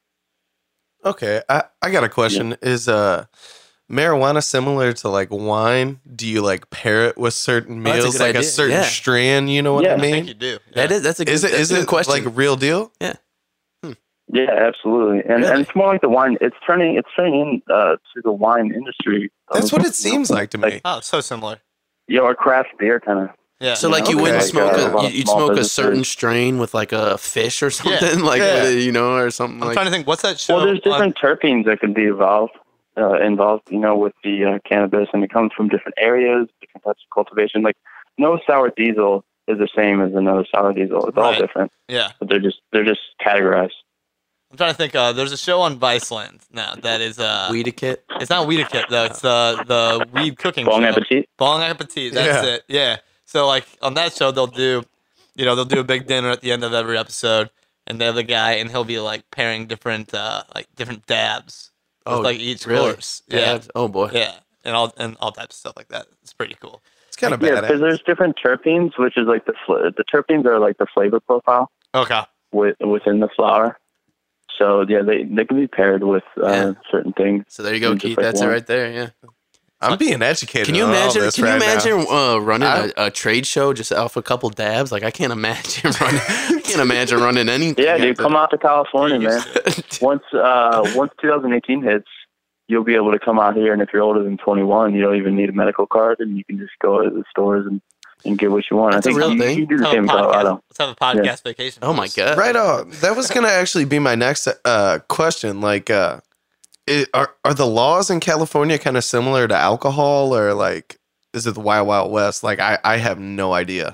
Okay, I, I got a question. Is uh marijuana similar to like wine? Do you like pair it with certain Oh, that's a meals, good like idea. a certain Yeah. strand? You know what Yeah. I I I mean? think you do. That Yeah. is that's a good, Is it that's is a good it question. like a real deal? Yeah, absolutely. And Really? and it's more like the wine. It's turning it's turning in uh, to the wine industry. That's Um, what it seems like to me. Oh, so similar. You know, or craft beer kind of. Yeah. So like you Okay. wouldn't Like, smoke uh, a a lot you- of you'd small smoke a businesses. certain strain with like a fish or something like Yeah. with it, you know, or something I'm like trying to think. What's that show? Well, there's on- different terpenes that can be involved, uh, involved, you know, with the uh, cannabis, and it comes from different areas, different types of cultivation. Like no sour diesel is the same as another sour diesel. It's all Right. different, yeah. but they're just they're just categorized. I'm trying to think. Uh, there's a show on Viceland now that is. Uh, weed kit. it's not Weed Kit though. It's uh, the weed cooking Bon show. appetit. Bon Appetit. That's Yeah. it. Yeah. So like on that show, they'll do, you know, they'll do a big dinner at the end of every episode, and they have the guy, and he'll be like pairing different, uh, like different dabs with Oh, like each really? course. Yeah. Dabs? Oh boy. Yeah. And all and all types of stuff like that. It's pretty cool. It's kind of Yeah, bad. because there's different terpenes, which is like the fl- the terpenes are like the flavor profile Okay. with, within the flower. So yeah, they they can be paired with uh, Yeah. certain things. So there you go, Just Keith. like That's it wine. right there. Yeah. I'm being educated. Can you on all imagine? this Can you right now. imagine uh, running I- a, a trade show just off a couple dabs? Like I can't imagine running. I can't imagine running anything. Yeah, like dude, that. come out to California, Get man. used to it. Once uh once twenty eighteen hits, you'll be able to come out here, and if you're older than twenty-one, you don't even need a medical card, and you can just go to the stores and, and get what you want. That's I a think real you, thing. you do the Let's have same a in podcast. Colorado. Let's have a podcast vacation. Oh my for us. god. Right on. That was gonna actually be my next uh, question. Like, uh, it, are are the laws in California kind of similar to alcohol, or like, is it the Wild Wild West? Like, I I have no idea.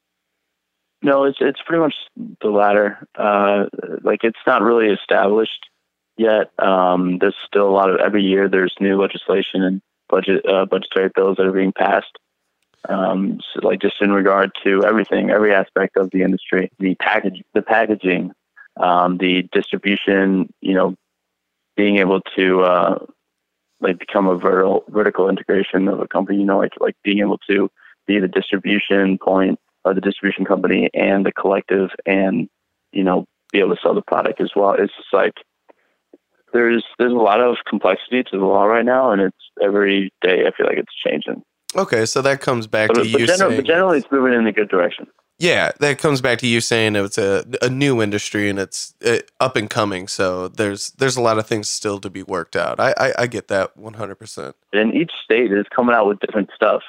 No, it's it's pretty much the latter. Uh, like it's not really established yet. Um, there's still a lot of every year. There's new legislation and budget uh, budgetary bills that are being passed. Um, so like just in regard to everything, every aspect of the industry, the package, the packaging, um, the distribution. You know, being able to uh, like become a vertical vertical integration of a company. You know, like like being able to be the distribution point, or the distribution company, and the collective, and you know, be able to sell the product as well. It's just like there's there's a lot of complexity to the law right now, and it's every day I feel like it's changing. Okay, so that comes back But, to but, you general, saying, but generally, it's moving in the good direction. yeah, that comes back to you saying it's a a new industry and it's uh, up and coming. So there's there's a lot of things still to be worked out. I I, I get that one hundred percent. And each state is coming out with different stuff.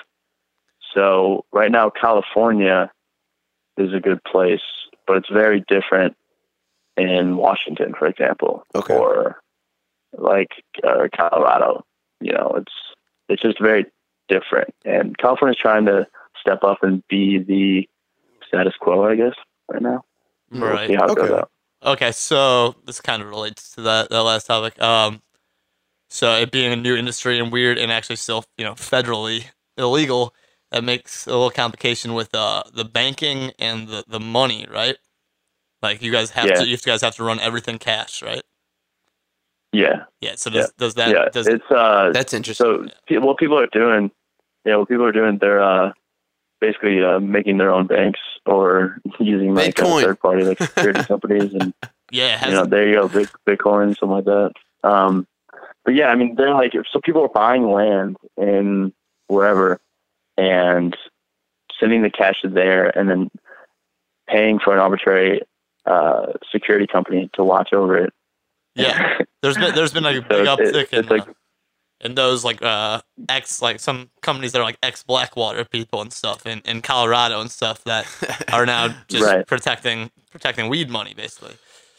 So right now, California is a good place, but it's very different in Washington, for example, Okay. or like uh, Colorado. You know, it's it's just very different. And California's trying to step up and be the status quo, I guess, right now. We'll Right. see how it goes Okay. out. Okay, so this kind of relates to that that last topic. Um, so it being a new industry and weird, and actually still, you know, federally illegal, that makes a little complication with uh the banking and the, the money, right? Like you guys have Yeah. to, you guys have to run everything cash, right? Yeah, Yeah. So does does that yeah. does It's uh, That's interesting. so pe- what people are doing, yeah, what people are doing, they're uh, basically uh, making their own banks or using like a Bitcoin. third party like security companies, and yeah it has you know, there you go, Bit- Bitcoin, something like that. Um, but yeah, I mean, they're like, so people are buying land in wherever and sending the cash to there, and then paying for an arbitrary uh, security company to watch over it. yeah. There's been there's been like a So big it- uptick in it's like- uh, in those like uh ex like some companies that are like ex Blackwater people and stuff in, in Colorado and stuff that are now just Right. protecting protecting weed money basically.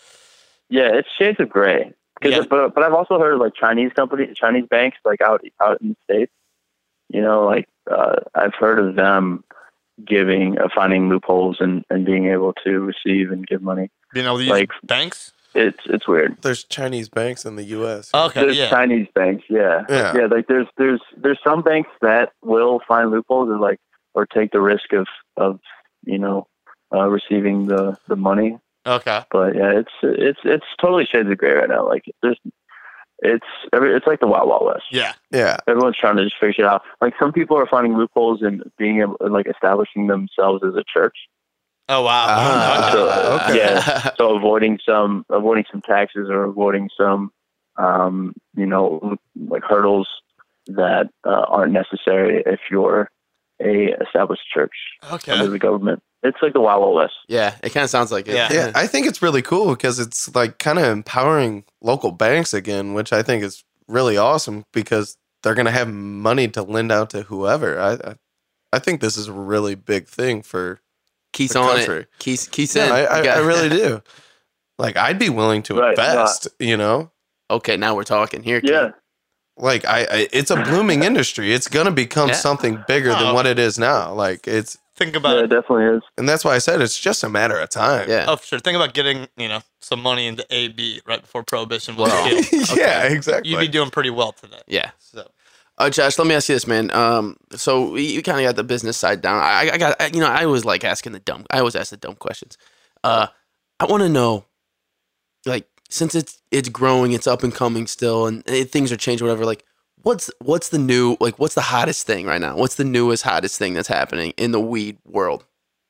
Yeah, it's shades of gray. 'Cause Yeah. it- but but I've also heard of like Chinese companies, Chinese banks, like out out in the States. You know, like uh, I've heard of them giving, uh, finding loopholes and, and being able to receive and give money. You know, these Like- banks. It's it's weird. There's Chinese banks in the U S. Okay, There's yeah, Chinese banks, yeah. Yeah. yeah. Like there's there's there's some banks that will find loopholes or like or take the risk of of you know uh, receiving the the money. okay, But yeah, it's it's it's totally shades of gray right now. Like there's it's every it's like the Wild Wild West. yeah, Yeah. Everyone's trying to just figure shit out. Like some people are finding loopholes and being able like establishing themselves as a church. oh wow, Ah, So, okay. Yeah. So avoiding some avoiding some taxes or avoiding some um, you know like hurdles that uh, aren't necessary if you're a established church okay, under the government. It's like the Wild Wild West. Yeah, it kind of sounds like it. Yeah. Yeah, I think it's really cool because it's like kind of empowering local banks again, which I think is really awesome because they're gonna have money to lend out to whoever. I I, I think this is a really big thing for. Keys The on country. it. Keys, keys Yeah, in. I, I, You got- I really do. Like I'd be willing to Right, invest. You know, Okay, now we're talking here. Keith. Yeah. like I, I it's a blooming industry. It's gonna become Yeah. something bigger Oh. than what it is now. Like it's, think Yeah, about it it. definitely is. and that's why I said it's just a matter of time. Yeah. Oh, for sure. Think about getting you know some money into A B right before Prohibition was Well, repealed. yeah, exactly. You'd be doing pretty well today. Yeah. So Uh, Josh, let me ask you this, man. Um, so you, you kind of got the business side down. I, I got, I- you know, I always like asking the dumb. I always ask the dumb questions. Uh, I want to know, like, since it's it's growing, it's up and coming still, and it, things are changing, whatever. Like, what's what's the new, like, what's the hottest thing right now? What's the newest, hottest thing that's happening in the weed world?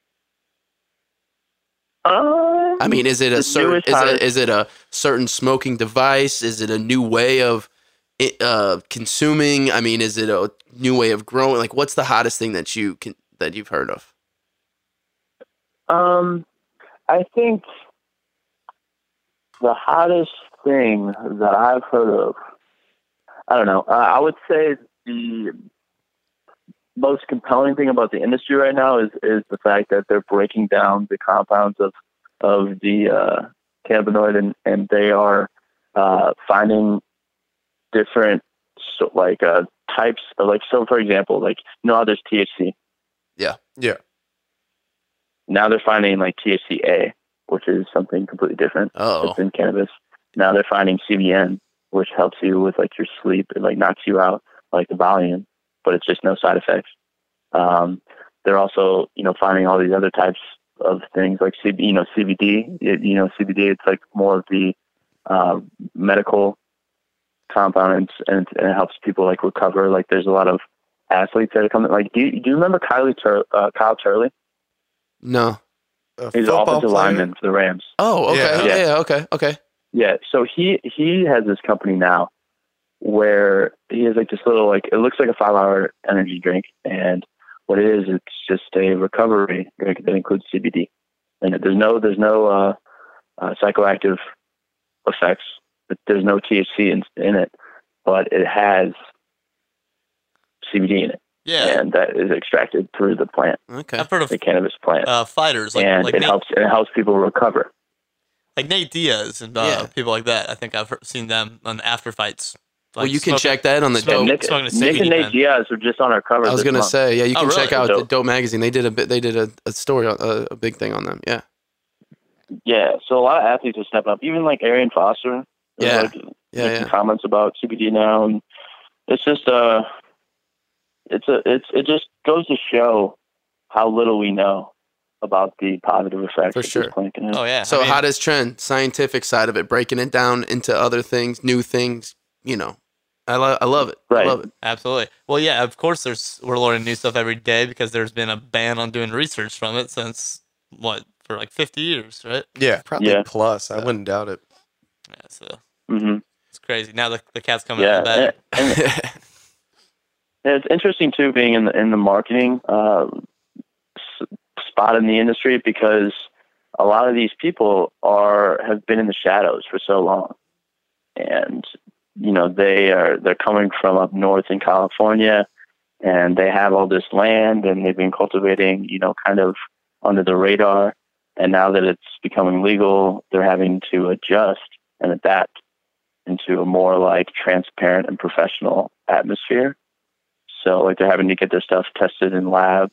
Um, I mean, is it a The certain, newest is hottest- it, is it a certain smoking device? Is it a new way of it, uh, consuming? I mean, is it a new way of growing? Like, what's the hottest thing that you can that you've heard of? Um, I think the hottest thing that I've heard of, I don't know. Uh, I would say the most compelling thing about the industry right now is is the fact that they're breaking down the compounds of of the uh, cannabinoid, and and they are uh, finding different so like uh, types of, like, so for example, like, you know how there's T H C. Yeah. Now they're finding like T H C A, which is something completely different. Oh, It's in cannabis. Now they're finding C B N, which helps you with like your sleep. It like knocks you out like the Valium, but it's just no side effects. Um, they're also, you know, finding all these other types of things like C B, you know, C B D. It, you know, C B D. It's like more of the uh, medical compound, and, and it helps people like recover. Like there's a lot of athletes that are coming. Like, do you, do you remember Kylie Tur- uh, Kyle Turley? no. A He's an football offensive player? lineman for the Rams. Oh, okay. Yeah. Yeah. yeah, okay. Okay. Yeah, so he he has this company now where he has like this little, like, it looks like a five hour energy drink, and what it is, it's just a recovery drink that includes C B D, and there's no there's no uh, uh, psychoactive effects. There's no T H C in, in it, but it has C B D in it, yeah, and that is extracted through the plant, Okay. I've heard of the cannabis plant, uh, fighters like and like it Nate, helps it helps people recover. like Nate Diaz and uh, Yeah. people like that. I think I've heard, seen them on the after fights. Well, you can check that on the smoke- dope. Nick, smoking a Nick C B D and Nate pen. Diaz are just on our cover. I was this gonna month. say, yeah, you Oh, can really? check out the Dope. Dope magazine. They did a bit. They did a, a story, on, a, a big thing on them. Yeah. Yeah, so a lot of athletes are stepping up. Even like Arian Foster, is, Yeah. like, Yeah. making Yeah. comments about C B D now, and it's just uh, it's a it's it just goes to show how little we know about the positive effects For that sure. this plant can have. Oh yeah. So I mean, how does Trent, scientific side of it, breaking it down into other things, new things, you know, I, lo- I love it. Right. I love it. Absolutely. Well, yeah, of course. There's we're learning new stuff every day because there's been a ban on doing research from it since what for like fifty years, right? Yeah, probably Yeah. plus. I wouldn't doubt it. Yeah, so hmm it's crazy. Now the the cat's coming Yeah, out of the bag. and, and it's interesting too being in the in the marketing uh, s- spot in the industry because a lot of these people are have been in the shadows for so long, and you know they are they're coming from up north in California, and they have all this land, and they've been cultivating, you know, kind of under the radar, and now that it's becoming legal, they're having to adjust and adapt into a more like transparent and professional atmosphere. So like they're having to get their stuff tested in labs,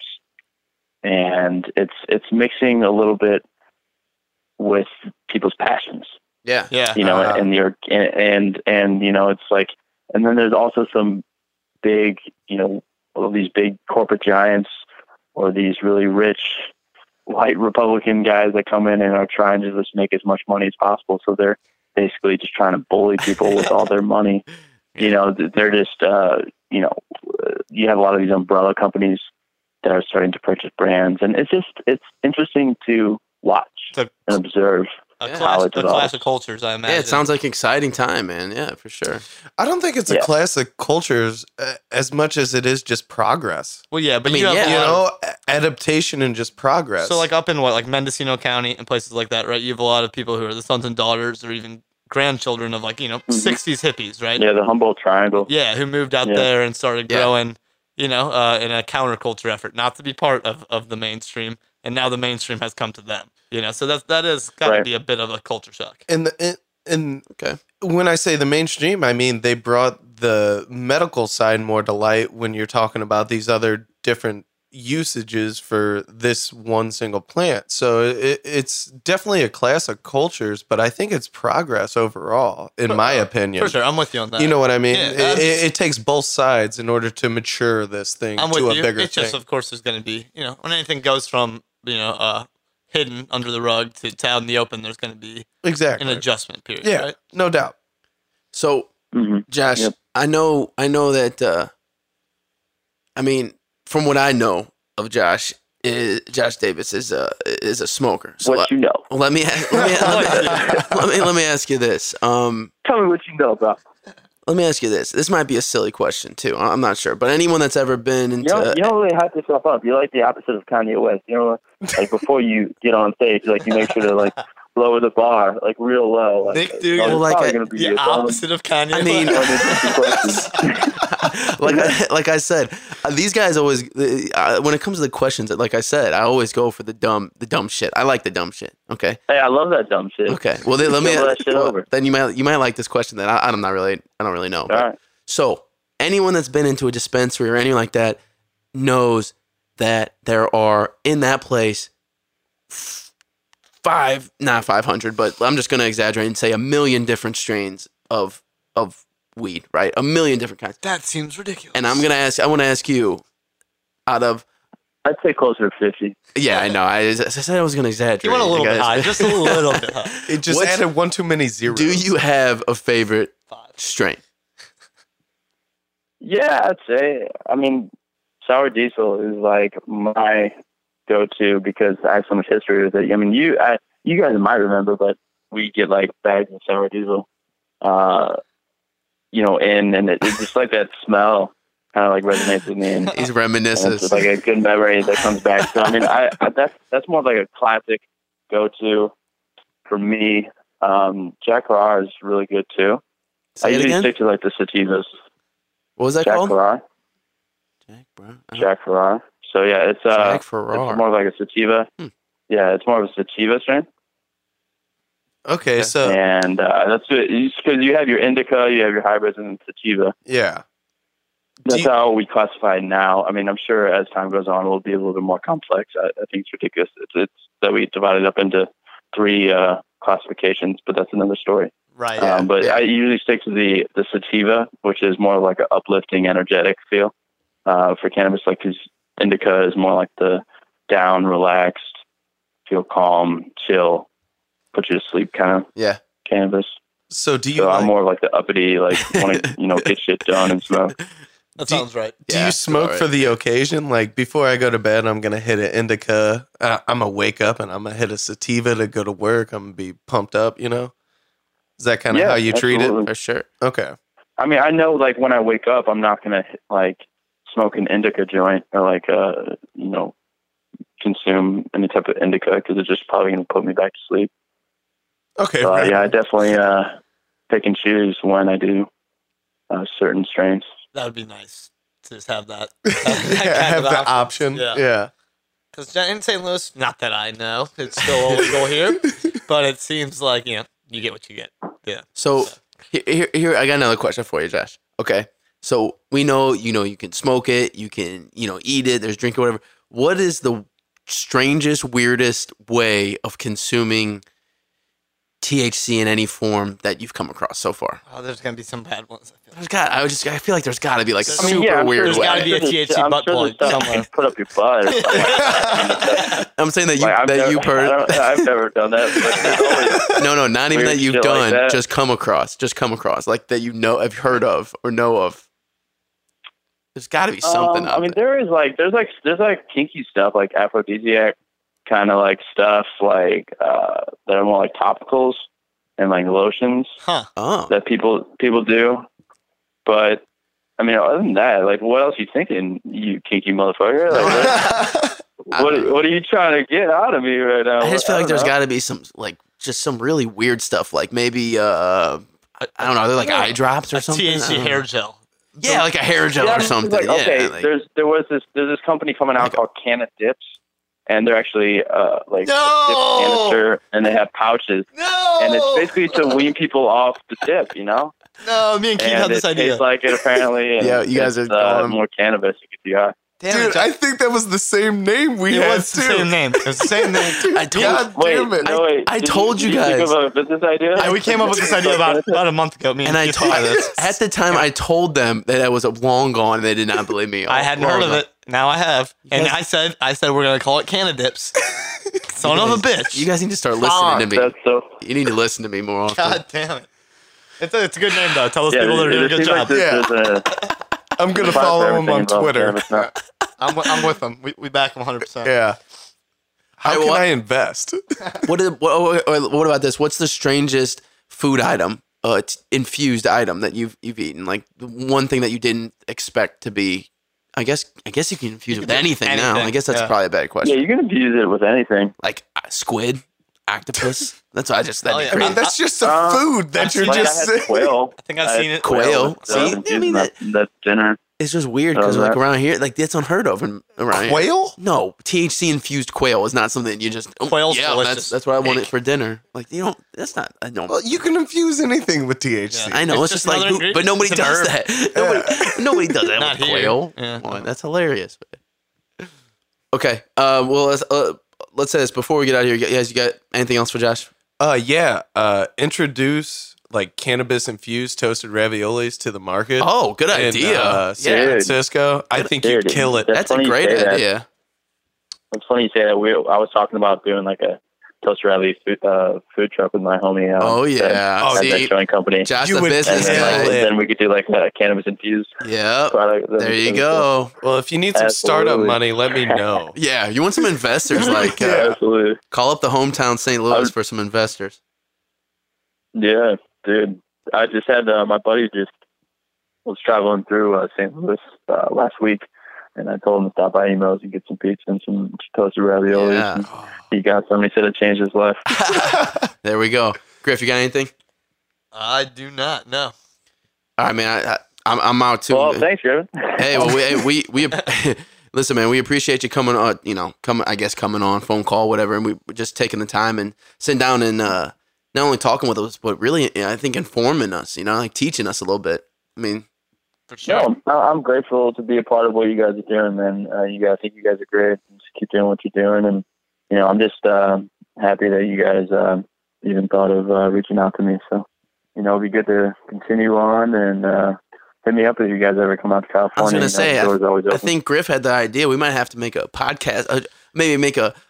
and it's it's mixing a little bit with people's passions, Yeah. Yeah. you know, Uh, and your and, and and you know it's like, and then there's also some big, you know, all these big corporate giants or these really rich white Republican guys that come in and are trying to just make as much money as possible. So they're basically just trying to bully people with all their money. You know, they're just, uh, you know, you have a lot of these umbrella companies that are starting to purchase brands, and it's just, it's interesting to watch It's a, and observe. a, Yeah. clash, How a it develops. clash of cultures, I imagine. Yeah, it sounds like an exciting time, man. Yeah, for sure. I don't think it's a Yeah. classic cultures uh, as much as it is just progress. Well, yeah, but I mean, you have yeah. a You lot of- know, a- adaptation and just progress. so like up in what like Mendocino County and places like that, right? You have a lot of people who are the sons and daughters or even grandchildren of like you know Mhm. sixties hippies, right? Yeah, the Humboldt Triangle. Yeah, who moved out Yeah. there and started Yeah. growing, you know, uh, in a counterculture effort, not to be part of, of the mainstream. And now the mainstream has come to them, you know. So that's that is got to Right. be a bit of a culture shock. and the and, and Okay. when I say the mainstream, I mean they brought the medical side more to light when you're talking about these other different usages for this one single plant. So it, it's definitely a class of cultures, but I think it's progress overall, in my opinion. For sure, I'm with you on that. You know what I mean? Yeah, it, that's- it, it takes both sides in order to mature this thing I'm to with a you. bigger It's just, thing. of course, there's going to be, you know, when anything goes from, you know, uh, hidden under the rug to, to out in the open, there's going to be Exactly. an adjustment period. Yeah, Right? no doubt. So, hmm Josh, Yep. I know, I know that. Uh, I mean, from what I know of Josh, is, Josh Davis is a is a smoker. So What let, you know? let me let me, let me let me let me ask you this. Um, Tell me what you know, bro. let me ask you this. This might be a silly question too. I'm not sure, but anyone that's ever been You into don't, you don't really hype yourself up. You're like the opposite of Kanye West. You know, like before you get on stage, like you make sure to like lower the bar, like real low. Like, Nick, dude, oh, well, it's like probably I- gonna be The a song. opposite of Kanye. I mean- West. Or there's fifty questions. like I, like I said, uh, these guys always uh, when it comes to the questions, like I said, I always go for the dumb the dumb shit. I like the dumb shit. Okay. Hey, I love that dumb shit. Okay. Well, then let me. Kill that shit well, over. Then you might you might like this question. That I, I'm not really I don't really know. All but- right. So anyone that's been into a dispensary or anything like that knows that there are in that place f- five, not five hundred, but I'm just going to exaggerate and say a million different strains of of weed, right? A million different kinds. That seems ridiculous. And I'm gonna ask. I want to ask you, out of I'd say closer to fifty. yeah, I know. I, I said I was gonna exaggerate. You went a little guys. bit high, just a little bit high. It just What's- added one too many zeros. Do you have a favorite Five. strain? Yeah, I'd say. I mean, sour diesel is like my go-to because I have so much history with it. I mean, you, I, you guys might remember, but we get like bags of sour diesel, uh, you know, in and it, it's just like that smell kind of like resonates with me, and, He's and reminiscences. it's like a good memory that comes back. So I mean, I, I that's that's more like a classic go-to for me. Um, Jack Farrar is really good too. Say I it usually again. stick to like the sativas. What was that Jack called? Farrar. Jack, bro. Uh, Jack Farrar. So yeah, it's uh, Jack Farrar. it's more like a sativa. Hmm. Yeah, it's more of a sativa strain, Okay, so and uh, that's good because you have your indica, you have your hybrids, and sativa. yeah. That's you- how we classify it now. I mean, I'm sure as time goes on, it'll be a little bit more complex. I, I think it's ridiculous. It's, it's that we divide it up into three uh, classifications, but that's another story. Right. Yeah. um, but yeah. I usually stick to the the sativa, which is more like an uplifting, energetic feel uh, for cannabis. Like, because indica is more like the down, relaxed, feel calm, chill, put you to sleep kind of Yeah. cannabis. So do you So like, I'm more like the uppity, like want to you know get shit done and smoke. That Do you- sounds right. do Yeah, you smoke alright. for the occasion? Like before I go to bed, I'm gonna hit an indica. Uh, I'm gonna wake up and I'm gonna hit a sativa to go to work. I'm gonna be pumped up. You know, is that kind of Yeah, how you treat absolutely. For sure. it? Okay. I mean, I know like when I wake up, I'm not gonna like smoke an indica joint or like uh you know consume any type of indica because it's just probably gonna put me back to sleep. Okay. So, uh, right. yeah, I definitely uh pick and choose when I do uh, certain strains. That would be nice to just have that. yeah, that kind have of the option. option. Yeah. Yeah. Because in Saint Louis, not that I know, it's still illegal here, but it seems like, you know, you get what you get. Yeah. So here, here, here, I got another question for you, Josh. Okay. So we know, you know, you can smoke it, you can, you know, eat it, there's drink or whatever. What is the strangest, weirdest way of consuming T H C in any form that you've come across so far? Oh, there's going to be some bad ones, I feel like. There's got, I was just, I feel like there's got to be like a I mean, super yeah, I'm weird there's way. gotta be a I'm sure T H C there's- butt I'm sure plug there's stuff you somewhere. can put up your butt or something like that. I'm saying that you Like, I've that never, you've I heard. don't- I've never done that. But there's always, No, no, not even weird that you've shit like done. that. Just come across. Just come across. Like that you know, have heard of or know of. There's got to be something. Um, out I mean, there. there is like there's like there's like kinky stuff like aphrodisiac kind of like stuff like uh, that are more like topicals and like lotions Huh. Oh, that people people do. But I mean, other than that, like, what else you thinking, you kinky motherfucker? Like, what, I what, don't know. what are you trying to get out of me right now? I just feel I like don't there's know. got to be some like just some really weird stuff. Like maybe uh, I, I don't know. They're like eye drops or A something. T H C I don't know. hair gel. Yeah, like a hair gel Yeah, or it's something. Like, okay, yeah, like, there's there was this there's this company coming out Like a- called Canna Dips, and they're actually uh like No! a dip canister, and they have pouches, No! and it's basically to wean people off the dip, you know. No, me and Keith And had it this idea. tastes like it apparently. And Yeah, you guys it's, are uh, going- more cannabis. You get the eye. Damn Dude, it, Jack. I think that was the same name we it had was the too. same name. It was the same name. I told God Wait, damn it. no, wait. I Did told you did think guys. of a business idea. Yeah, we came up with this idea about, about a month ago. Me and, and I Keith told tried this. at the time I told them that I was long gone. and They did not believe me. I hadn't Long heard of gone. it. Now I have. And guys- I said, I said we're gonna call it Canna Dips. Son of a bitch. You guys need to start listening Fuck, to me. That's so. You need to listen to me more often. God damn it. It's a, it's a good name though. Tell those Yeah, people they're it- doing a it good seems job. like there's- Yeah. there's a- I'm gonna Fine for follow him everything on involved Twitter. cannabis now. I'm, wi- I'm with them. We, we back them one hundred percent. Yeah. How Hey, can what- I invest? What, is, what, what what about this? What's the strangest food item, uh, t- infused item that you've you've eaten? Like the one thing that you didn't expect to be. I guess I guess you can infuse it with do anything, now. anything, I guess that's yeah. probably a better Yeah, question. you can infuse it with anything. Like uh, squid, octopus. That's what I just that'd Oh, be yeah. I crazy. mean, that's just a Uh, food that I've you're seen Like, just I had saying. quail. I think I've I had seen it. Quail. with, uh, See? I infused mean, that, that dinner. It's just weird Oh, because like that- around here, like that's unheard of in, around here. Quail? No, T H C infused quail is not something you just. Oh, Quail's yeah, delicious. that's that's what I wanted Egg. for dinner. Like you don't. That's not. I don't. Well, you can infuse anything with T H C. Yeah. I know It's it's, just just like, another who, but ingredient. nobody It's an does herb. that. Nobody, nobody does that Not with here. quail. Yeah. Boy, that's hilarious. Okay, uh, well let's uh, let's say this before we get out of here. You guys, you got anything else for Josh? Uh, yeah. Uh, introduce like cannabis infused toasted raviolis to the market. Oh, good in, idea. uh, San yeah, Dude. Francisco. I think Dude, you'd kill it. that's that's a funny you great say that. idea. It's funny you say that. We, I was talking about doing like a toaster rally food, uh, food truck with my homie. Uh, Oh yeah. that- Oh, at See, that joint company. Josh, You the would and business kill then, like, guy. it. then we could do like a cannabis infused Yep. product. There you go. Well, if you need some startup Absolutely. money, let me know. Yeah, you want some investors? Like, uh, Yeah. Absolutely. call up the hometown Saint Louis would- for some investors. Yeah, dude. I just had uh, my buddy just was traveling through uh, Saint Louis uh, last week, and I told him to stop by Emos and get some pizza and some toasted raviolis. Yeah. And he got some. He said it changed his life. There we go. Griff, you got anything? I do not. No. All right, man. I, I, I'm I'm out too. Well, thanks, Griffin. Hey, well, we hey, we we listen, man. We appreciate you coming on. You know, come I guess coming on phone call, whatever, and we we're just taking the time and sitting down and uh, not only talking with us, but really, I think informing us. You know, like teaching us a little bit. I mean, For sure. No, I- I'm grateful to be a part of what you guys are doing, man. Uh, you guys I think you guys are great. Just keep doing what you're doing, and you know, I'm just uh, happy that you guys uh, even thought of uh, reaching out to me. So, you know, it'll be good to continue on, and uh, hit me up if you guys ever come out to California. I was gonna You know, say, the door's always I open. think Griff had the idea. We might have to make a podcast, uh, maybe make a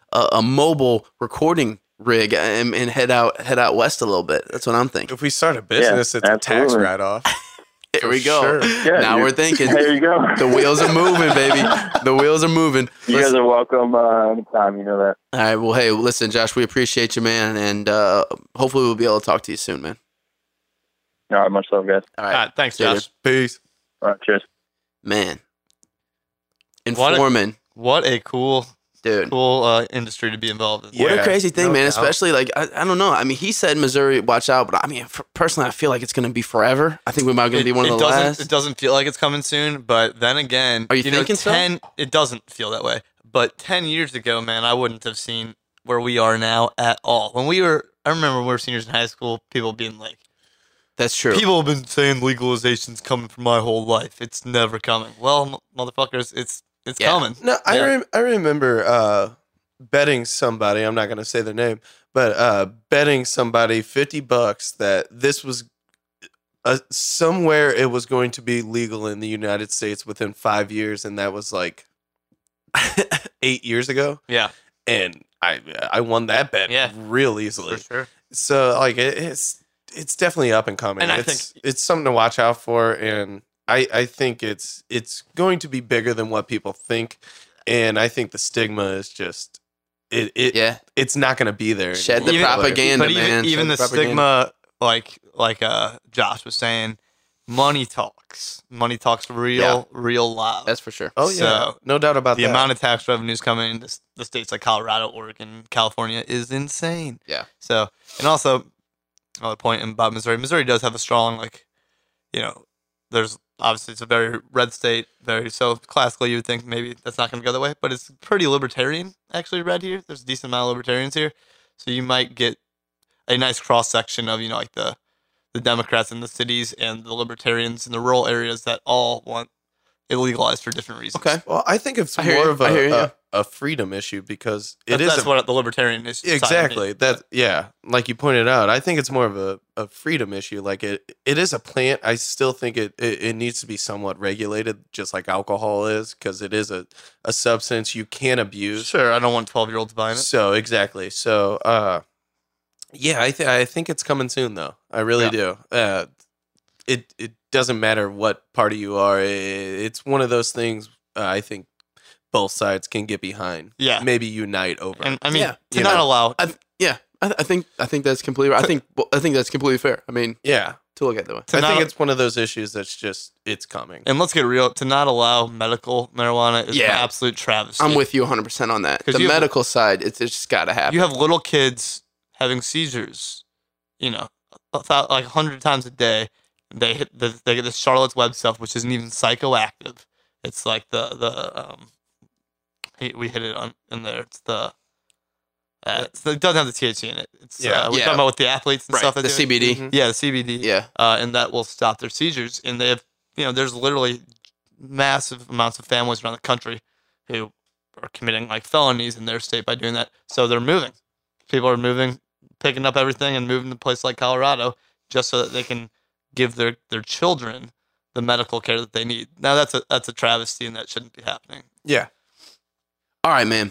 a, a mobile recording rig and, and head out head out west a little bit. That's what I'm thinking. If we start a business, Yeah, it's a tax absolutely. write-off. There we go. sure. Yeah, now you- we're thinking. There you go. The wheels are moving, baby. The wheels are moving. You guys are welcome uh, anytime. You know that. All right. Well, hey, listen, Josh, we appreciate you, man, and uh, hopefully we'll be able to talk to you soon, man. All right, much love, guys. All All right, right, thanks, See you, Josh. Peace. All right, cheers. man. What a- Informing, What a cool, dude. cool uh, industry to be involved in. What a Yeah, crazy thing, no man. doubt. Especially like I, I don't know. I mean, he said Missouri, watch out, but I mean, for, personally, I feel like it's going to be forever. I think we might going to be one it of the doesn't, last. It doesn't feel like it's coming soon, but then again, Are you know, thinking so? ten, it doesn't feel that way. But ten years ago, man, I wouldn't have seen where we are now at all. When we were, I remember when we were seniors in high school, people being like, That's true. people have been saying legalization's coming for my whole life. It's never coming. Well, m- motherfuckers, it's it's Yeah. coming. No, I Yeah. rem- I remember uh, betting somebody. I'm not going to say their name, but uh, betting somebody fifty bucks that this was uh, somewhere it was going to be legal in the United States within five years, and that was like eight years ago. Yeah, And I I won that bet Yeah. real easily. for sure. So like it, it's it's definitely up and coming. And I it's it's something to watch out for, and I I think it's it's going to be bigger than what people think, and I think the stigma is just it it yeah. it's not going to be there. Shed the anymore. propaganda. but even, man. even Shed the the propaganda. stigma, like like uh, Josh was saying, money talks. Money talks real, Yeah. real loud. That's for sure. Oh yeah, So, no doubt about the that. amount of tax revenues coming into s- the states like Colorado, Oregon, California is insane. Yeah. So, and also, another point about Missouri. Missouri does have a strong, like, you know, there's obviously it's a very red state, very so classically you would think maybe that's not going to go that way, but it's pretty libertarian actually. Red here, there's a decent amount of libertarians here, so you might get a nice cross section of you know like the the Democrats in the cities and the libertarians in the rural areas that all want it legalized for different reasons. Okay. Well, I think it's I hear more you. of I hear you. a, a a freedom issue because it That- is that's a, what the libertarian is. side of it exactly is. that yeah like you pointed out. I think it's more of a, a freedom issue. Like it it is a plant. I still think it it, it needs to be somewhat regulated, just like alcohol is, because it is a, a substance you can abuse. Sure, I don't want twelve year olds buying it. So exactly. So uh, yeah, I think I think it's coming soon though. I really Yeah. do. Uh, it it doesn't matter what party you are. I it's one of those things. Uh, I think both sides can get behind. Yeah. Maybe unite over. And I mean, Yeah, to you not know. allow. I, yeah. I, I think I think that's completely. I think well, I think that's completely fair. I mean, yeah, to look at it that way. To I not, think it's one of those issues that's just it's coming. and let's get real. To not allow medical marijuana is Yeah. an absolute travesty. I'm with you one hundred percent on that. 'Cause The you have- medical side, it's, it's just got to happen. You have little kids having seizures, you know, a thou- like a hundred times a day. They hit the, they get this Charlotte's Web stuff, which isn't even psychoactive. It's like the the um, he- we hit it on in there. It's the uh, it's, it doesn't have the T H C in it. It's Yeah. uh, we're Yeah. talking about with the athletes and right. stuff. that The do it. C B D. Mhm. Yeah, the C B D. Yeah. uh, and that will stop their seizures. And they have, you know, there's literally massive amounts of families around the country who are committing like felonies in their state by doing that. So they're moving. People are moving, picking up everything and moving to a place like Colorado just so that they can give their, their children the medical care that they need. Now that's a that's a travesty and that shouldn't be happening. Yeah. All right, man.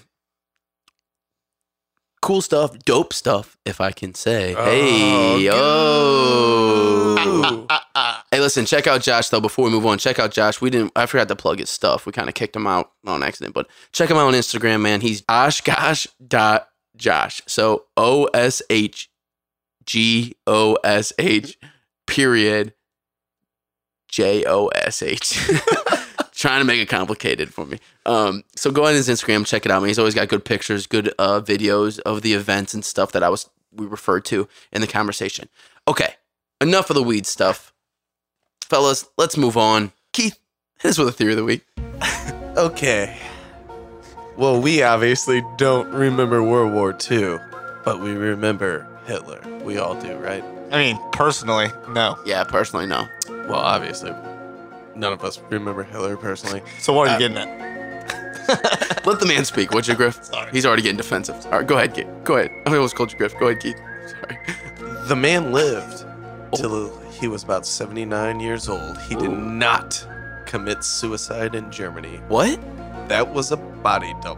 Cool stuff, dope stuff, if I can say. hey, Oh, oh. Ooh. Hey, listen, check out Josh though. Before we move on, check out Josh. We didn't. I forgot to plug his stuff. We kind of kicked him out on accident, but check him out on Instagram, man. He's oshgosh dot Josh. So O S H G O S H period J O S H. Trying to make it complicated for me. Um, so go on his Instagram, check it out. Man, he's always got good pictures, good uh, videos of the events and stuff that I was we referred to in the conversation. Okay, enough of the weed stuff, fellas. Let's move on. Keith, hit us with a theory of the week. Okay. Well, we obviously don't remember World War Two, but we remember Hitler. We all do, right? I mean, personally, no. Yeah, personally, no. Well, obviously, none of us remember Hitler personally. So what are you Uh, getting at? Let the man speak, would you, Griff? Sorry. He's already getting defensive. All right, go ahead, Keith. Go ahead. I almost called you Griff. Go ahead, Keith. Sorry. The man lived till he was about seventy-nine years old. He did not commit suicide in Germany. What? That was a body double.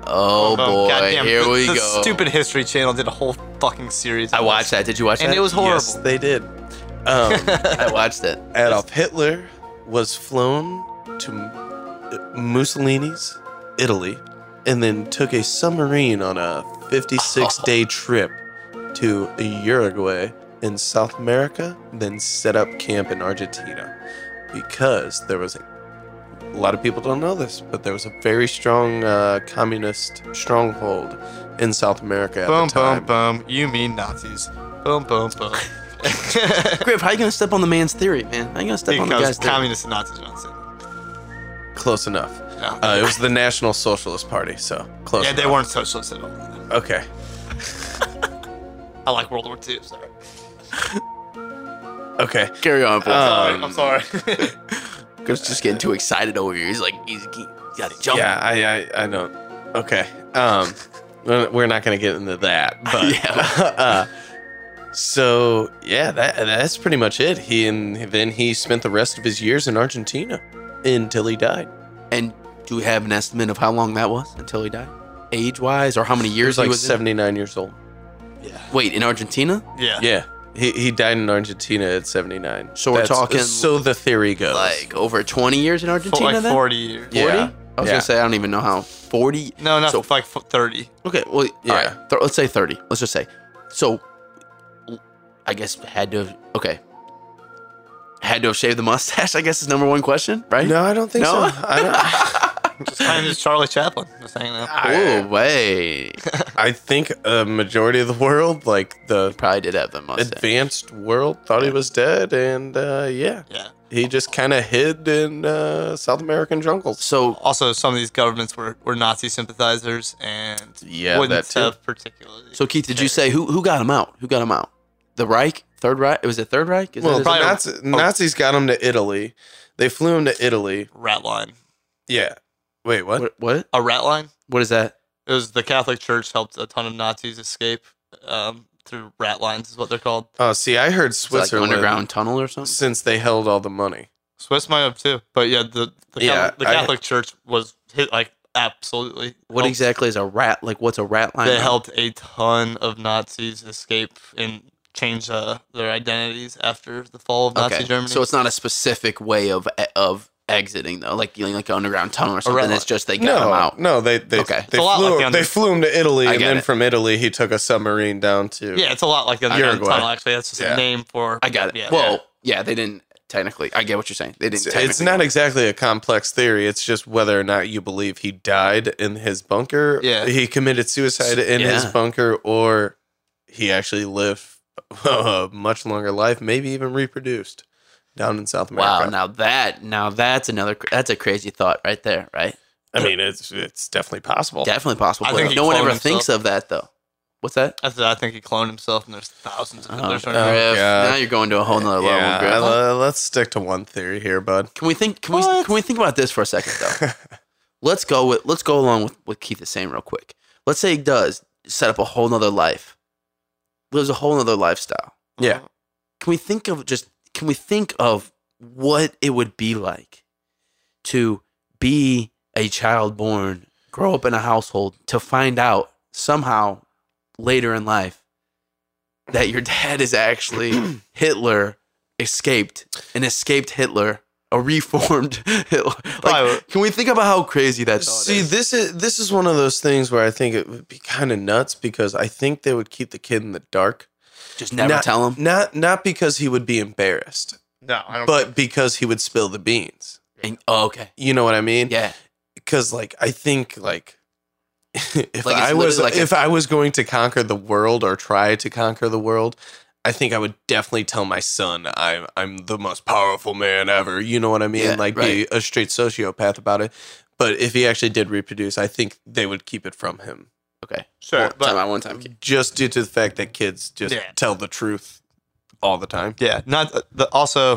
Oh Boom, boy, goddamn, here the, we the go. Stupid History Channel did a whole fucking series. I on watched this. that. Did you watch that? And it was horrible. Yes, they did. Um, I watched it. Adolf Hitler was flown to M- Mussolini's Italy and then took a submarine on a fifty-six day trip to Uruguay in South America, then set up camp in Argentina because there was a, a lot of people don't know this, but there was a very strong uh, communist stronghold in South America at Boom, the time. boom, boom. You mean Nazis. Boom, boom, boom. Griff, how you gonna step on the man's theory, man? How you gonna step on the Because guy's theory? communists and Nazis are not the same. Close enough. No. Uh, it was the National Socialist Party, so close yeah, they enough. weren't socialists at all. Okay. I like World War Two. Sorry. Okay. Carry on, boy. Um, I'm sorry. Griff's just getting too excited over here. He's like, he's, he got to jump. Yeah, I, I, I don't. Okay. Um, we're we're not gonna get into that, but Yeah. uh, so yeah, that that's pretty much it. He and then he spent the rest of his years in Argentina until he died. And do we have an estimate of how long that was until he died? Age-wise, or how many He years was like he was in? seventy-nine years old. yeah. Wait, in Argentina? Yeah. Yeah, he he died in Argentina at seventy-nine. So we're That's- talking So the theory goes. Like over twenty years in For Argentina like then? forty years. Yeah. forty? I was Yeah. gonna say I don't even know how. forty? No, not So- like f- thirty. Okay, well, Yeah. all right. Th- let's say thirty. Let's just say. So, I guess had to have, okay. Had to have shaved the mustache, I guess is number one question, right? No, I don't think No? so. I Just kind of just Charlie Chaplin. Just saying that. Oh, wait. don't. I think a majority of the world, like the Probably did have the mustache. advanced world, thought he was dead, and uh, yeah, Yeah. he just kind of hid in uh, South American jungles. So, Also, some of these governments were, were Nazi sympathizers and Yeah, wouldn't that too. have particularly. so Keith, did you say who who got him out? Who got him out? The Reich? Third Reich? Was it Third Reich? Is Well, that the probably- Nazi, Nazis got him to Italy. They flew him to Italy. rat line. Yeah. Wait, what? what? What? A rat line? What is that? It was the Catholic Church helped a ton of Nazis escape um, through rat lines, is what they're called. Oh, see, I heard Is it like Switzerland underground tunnel or something? since they held all the money. Swiss might have too, but yeah, the the, Yeah, Catholic, the I- Catholic Church was hit like absolutely. What helped- exactly is a rat? Like, what's a rat line? They now? helped a ton of Nazis escape and change uh, their identities after the fall of Nazi Okay, Germany. so it's not a specific way of of exiting though, like you know, like an underground tunnel or something. rat It's just they got No, him out. no, they they Okay. they, It's a lot flew, like the under- they flew him to Italy, I and get then it. from Italy he took a submarine down to. yeah, it's a lot like the underground Uruguay. tunnel. Actually, that's just Yeah. a name for. I got it. Yeah, well, yeah. they didn't technically. I get what you're saying. They didn't. It's, technically it's not exactly a complex theory. It's just whether or not you believe he died in his bunker, Yeah. he committed suicide in his Yeah. bunker, or he actually lived a much longer life, maybe even reproduced down in South America. Wow. Now that now that's another that's a crazy thought right there. Right. I mean, it's it's definitely possible. Definitely possible. I but think he no one cloned ever himself. thinks of that though. What's that? I, th- I think he cloned himself, and there's thousands of Oh, Hitlers. Griff, running around. God. now you're going to a whole nother level. Yeah, Griff. uh, let's stick to one theory here, bud. Can we think? Can we? What? Can we think about this for a second though? let's go with. Let's go along with what Keith is saying real quick. Let's say he does set up a whole nother life, lives a whole nother lifestyle. Yeah. Can we think of just? Can we think of what it would be like to be a child born, grow up in a household, to find out somehow later in life that your dad is actually Hitler, escaped, an escaped Hitler, a reformed Hitler. Probably- Like, can we think about how crazy that thought See, is? this is this is one of those things where I think it would be kind of nuts because I think they would keep the kid in the dark. Just never not, tell him. Not not because he would be embarrassed, No, I don't. but because he would spill the beans. And, oh, okay. You know what I mean? Yeah. Because like I think like if Like, it's I was literally like a- if I was going to conquer the world or try to conquer the world, I think I would definitely tell my son I'm I'm the most powerful man ever. You know what I mean? Yeah, like be a straight sociopath about it. But if he actually did reproduce, I think they would keep it from him. Okay. Sure, Well, but- time out one time. Keith. Just due to the fact that kids just Yeah. tell the truth all the time. yeah, not the also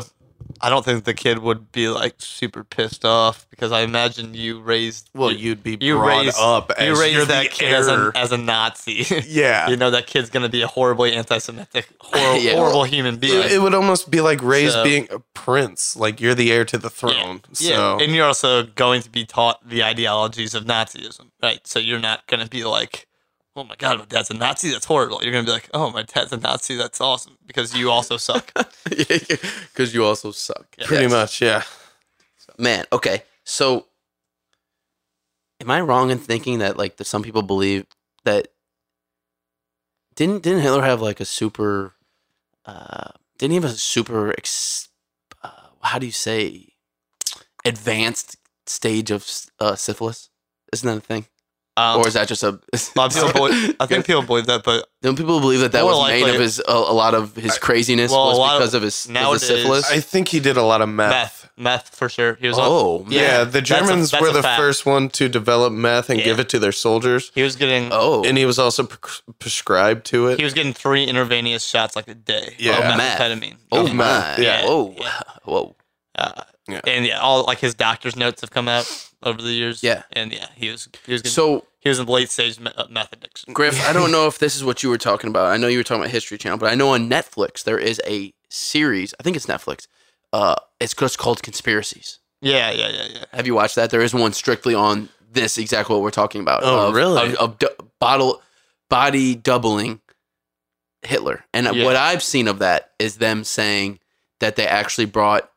I don't think the kid would be like super pissed off because I imagine you raised. Well, you, you'd be you brought raised up you as raised you're that the kid as a, heir. as a Nazi. Yeah. You know that kid's gonna be a horribly anti-Semitic, hor- Yeah. horrible human being. It, it would almost be like raised So- being a prince. Like you're the heir to the throne. Yeah, So and you're also going to be taught the ideologies of Nazism, right? So you're not going to be like, oh my God, my dad's a Nazi? That's horrible. You're going to be like, oh, my dad's a Nazi? That's awesome because you also suck. Because you also suck. pretty Yes. much, yeah. Man, okay. So, am I wrong in thinking that like that some people believe that didn't didn't Hitler have like a super uh didn't he have a super ex, uh, how do you say advanced stage of uh, syphilis? Isn't that a thing? Um, Or is that just a? a lot of people believe, I think people believe that, but Don't people believe that that More was made likely- of his a, a lot of his craziness well, a was lot of- because of his, was the nowadays- syphilis? I think he did a lot of meth. meth, meth for sure. He was on, oh, man. Yeah, the That's a- Germans that's were a the fact. first one to develop meth and Yeah. give it to their soldiers. he was getting Oh, And he was also pre- prescribed to it. he was getting three intravenous shots like a day Yeah. of Oh, meth. methamphetamine. oh of my. meth, yeah. Whoa. Yeah. Whoa. Uh, Yeah. And yeah, all like his doctor's notes have come out over the years. Yeah. and yeah, he was he was getting, So, he was in late stage me- uh, meth addiction. Griff, I don't know if this is what you were talking about. I know you were talking about History Channel, but I know on Netflix there is a series. I think it's Netflix. Uh, it's just called Conspiracies. Yeah, yeah, yeah, yeah. Have you watched that? There is one strictly on this exactly what we're talking about. Oh, of, really? Of, of du- bottle, body doubling Hitler. And Yeah. what I've seen of that is them saying that they actually brought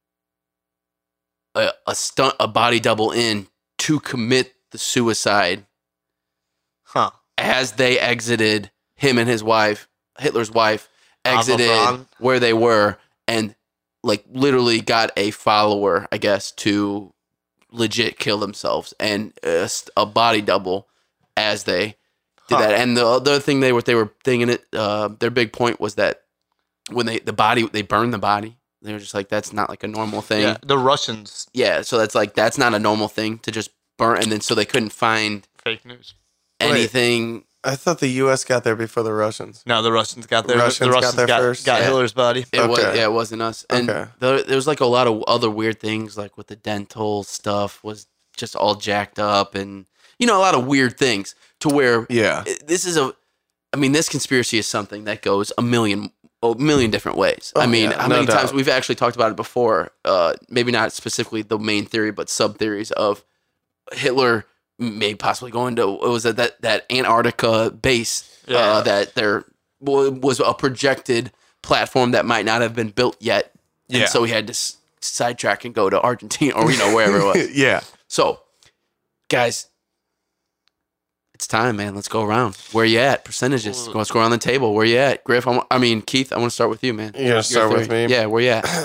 a, a stunt, a body double in to commit the suicide Huh. as they exited, him and his wife, Hitler's wife, exited Braun. where they were and like literally got a follower, I guess, to legit kill themselves and a, a body double as they did Huh. that. And the other thing they were they were thinking it, uh, their big point was that when they the body they burned the body, they were just like that's not like a normal thing. Yeah, the Russians. Yeah, so that's like that's not a normal thing to just burn, and then so they couldn't find Fake news. Wait. anything. I thought the U S got there before the Russians. No, the Russians got there. Russians the got Russians there got, first? got Yeah. Hitler's body. It was Okay. yeah, it wasn't us. And Okay. there, there was like a lot of other weird things, like with the dental stuff was just all jacked up, and you know a lot of weird things to where Yeah. i- this is a. I mean, this conspiracy is something that goes a million, a million different ways. I Oh, mean, yeah, how no many times doubt. we've actually talked about it before? Uh, maybe not specifically the main theory, but sub theories of Hitler may possibly go into what was it that that Antarctica base Yeah. uh, that there wa- was a projected platform that might not have been built yet, and Yeah. so he had to s- sidetrack and go to Argentina or you know wherever it was. yeah. So, guys, it's time, man. Let's go around. Where you at? Percentages. Let's go around the table. Where you at, Griff? I'm, I mean, Keith. I want to start with you, man. You're gonna start Your with theory. me? Yeah. Where you at?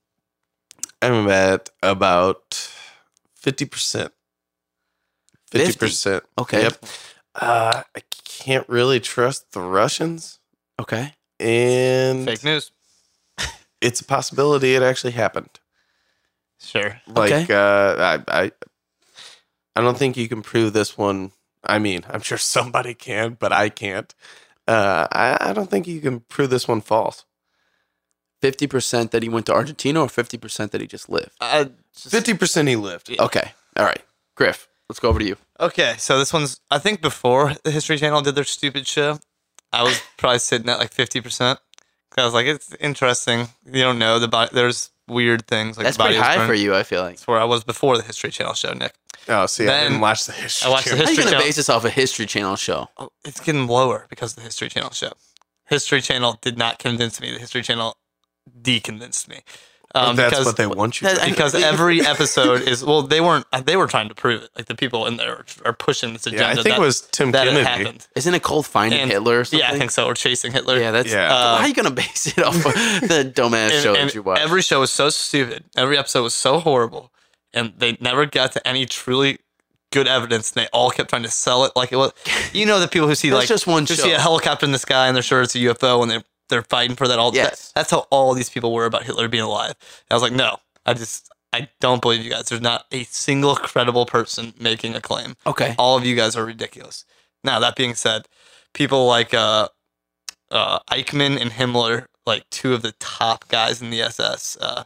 I'm at about fifty percent. Fifty percent. Okay. Yep. Uh, I can't really trust the Russians, Okay. and Fake news. it's a possibility it actually happened. Sure. Like, Okay. uh, I, I, I don't think you can prove this one. I mean, I'm sure somebody can, but I can't. Uh, I, I don't think you can prove this one false. Fifty percent that he went to Argentina, or fifty percent that he just lived. I just, Fifty percent he lived. Okay. All right. Griff, let's go over to you. Okay, so this one's. I think before the History Channel did their stupid show, I was probably sitting at like fifty percent. Cause I was like, it's interesting. You don't know the body. There's weird things like That's the body pretty was high burned. for you, I feel like. That's where I was before the History Channel show, Nick. Oh, see, I Then- didn't watch the history. I watched the channel. How are you History going to Channel. base this off a History Channel show? Oh, it's getting lower because of the History Channel show. History Channel did not convince me. The History Channel deconvinced me. Um, That's because, what they want you to do. because every episode is well, they weren't. They were trying to prove it. Like the people in there are, are pushing this agenda. Yeah, I think that, it was Tim that it Kennedy. happened. Isn't it called Finding And- Hitler or something? Yeah, I think so. Or chasing Hitler. Yeah, that's. Yeah. How Uh, are you going to base it off of the dumbass and, show and that you watch? every show was so stupid. Every episode was so horrible, and they never got to any truly good evidence. And they all kept trying to sell it like it was. You know, the people who see That's like just one who show. see a helicopter in the sky and they're sure it's a U F O, and they they're fighting for that all. Yes. That, that's how all these people were about Hitler being alive. And I was like, no, I just I don't believe you guys. There's not a single credible person making a claim. Okay. All of you guys are ridiculous. Now, that being said, people like uh, uh, Eichmann and Himmler, like two of the top guys in the S S, uh,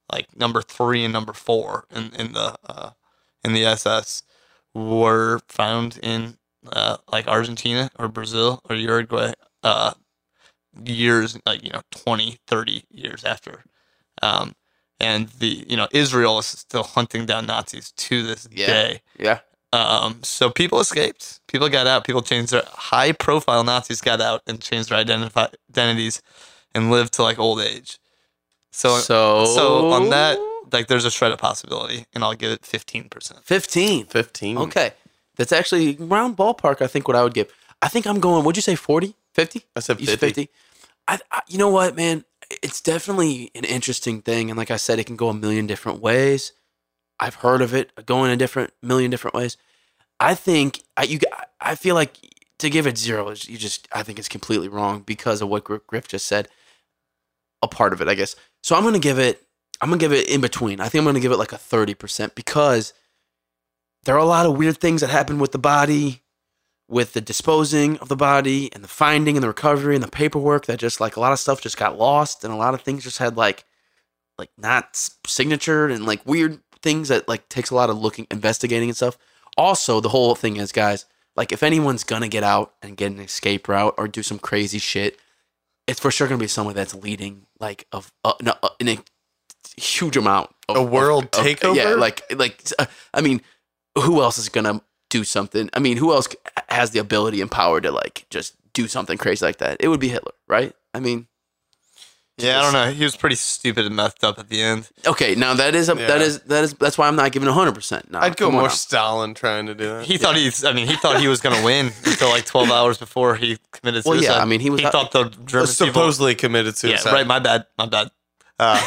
like number three and number four in in the uh, in the S S, were found in uh, like Argentina or Brazil or Uruguay uh, years, like, you know, twenty, thirty years after. Um, and the, you know, Israel is still hunting down Nazis to this Yeah. day. Yeah. Um, so people escaped. People got out. People changed their high profile Nazis got out and changed their identifi- identities and lived to like old age. So, So, so on that, like, there's a shred of possibility, and I'll give it fifteen percent. fifteen. fifteen. Okay. That's actually around ballpark, I think, what I would give. I think I'm going, what'd you say, forty? fifty? I said You said fifty. fifty? I, I, you know what, man? It's definitely an interesting thing. And like I said, it can go a million different ways. I've heard of it going a different million different ways. I think I you I feel like to give it zero is you just I think it's completely wrong because of what Griff just said. A part of it, I guess. So I'm gonna give it I'm gonna give it in between. I think I'm gonna give it like a thirty percent because there are a lot of weird things that happen with the body, with the disposing of the body and the finding and the recovery and the paperwork that just like a lot of stuff just got lost and a lot of things just had like like not signatured and like weird things that like takes a lot of looking investigating and stuff. Also, the whole thing is, guys, like if anyone's gonna get out and get an escape route or do some crazy shit, it's for sure gonna be someone that's leading like of uh, no, uh, in a huge amount of A world of- of- takeover? Yeah, like like uh, I mean, who else is gonna do something? I mean, who else has the ability and power to like just do something crazy like that? It would be Hitler, right? I mean, Yeah, I don't know. He was pretty stupid and messed up at the end. okay, now that is a, that Yeah. is that is that's why I'm not giving one hundred percent. No, I'd go come on more now. Stalin trying to do that. He thought he's. I mean, he thought he was going to win until like twelve hours before he committed Well, suicide. yeah, I mean, he was- He thought the German people. supposedly committed suicide. Yeah, right. My bad. My bad. Uh,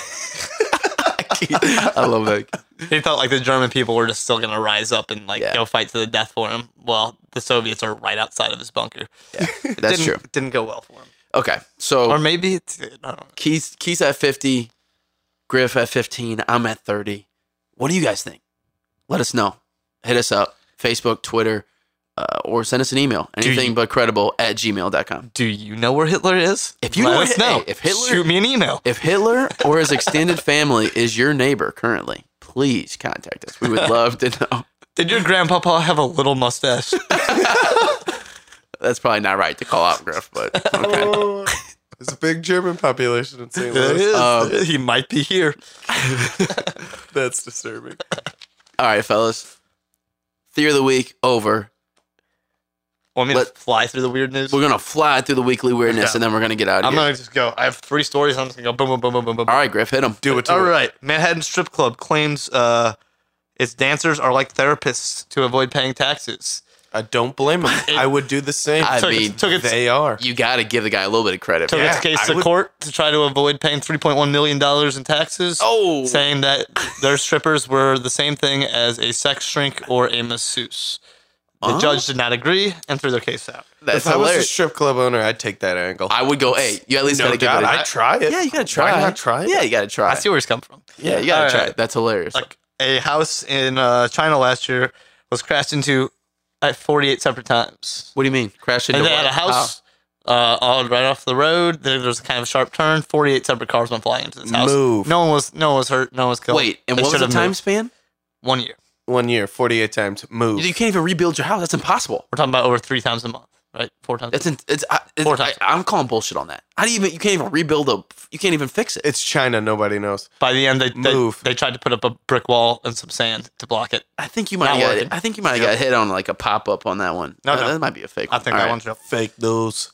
I love that. he thought like the German people were just still going to rise up and like Yeah. go fight to the death for him. Well, the Soviets are right outside of his bunker. That's didn't, true. Didn't go well for him. Okay, so Or maybe it's. I don't know. Keys Keys at fifty, Griff at fifteen. I'm at thirty. What do you guys think? Let us know. Hit us up, Facebook, Twitter, uh, or send us an email. Anything you- but credible at gmail dot com. Do you know where Hitler is? If you Let know us Hit- know. hey, if Hitler- shoot me an email. If Hitler or his extended family is your neighbor currently, please contact us. We would love to know. Did your grandpapa have a little mustache? That's probably not right to call out Griff, but okay. Oh, there's a big German population in Saint There Louis. is. Um, he might be here. That's disturbing. All right, fellas. Theory of the week over. Want me Let- to fly through the weird news? We're gonna fly through the weekly weirdness, Okay. and then we're gonna get out of I'm here. gonna just go. I have three stories. I'm just gonna go boom, boom, boom, boom, boom, boom. All right, Griff, hit him. Do it to All it. right. Manhattan Strip Club claims uh, its dancers are like therapists to avoid paying taxes. I don't blame him. I would do the same. I Took, mean, took its, they are. You got to give the guy a little bit of credit. took man. its Yeah, case I to would- court to try to avoid paying three point one million dollars in taxes. Oh. Saying that their strippers were the same thing as a sex shrink or a masseuse. The Oh. judge did not agree and threw their case out. That's if I was a hilarious. strip club owner, I'd take that angle. I would go, hey, you at least no got to give doubt, it a I'd try it. Yeah, you got to try. Why not try it? Yeah, you got to try. I see where he's come from. Yeah, you got to All try right. it. That's hilarious. Like a house in uh, China last year was crashed into at forty-eight separate times. what do you mean? Crash into And they what? had a house uh, all right off the road. There, there was a kind of sharp turn. forty-eight separate cars went flying into this house. Move. No one was. No one was hurt. No one was How? killed. Wait, and They what was should the have time moved. span? One year. One year, forty-eight times. Move. You can't even rebuild your house. That's impossible. We're talking about over three times a month, right? Four times. That's in, it's, I, it's Four times. I, I'm calling bullshit on that. How do you even? You can't even rebuild a. You can't even fix it. It's China. Nobody knows. By the end, they, they Move. they tried to put up a brick wall and some sand to block it. I think you might Not have got. working. I think you might have Yep. got hit on like a pop up on that one. No, Uh, no. that might be a fake. I one. think All that right. one's real. Fake news.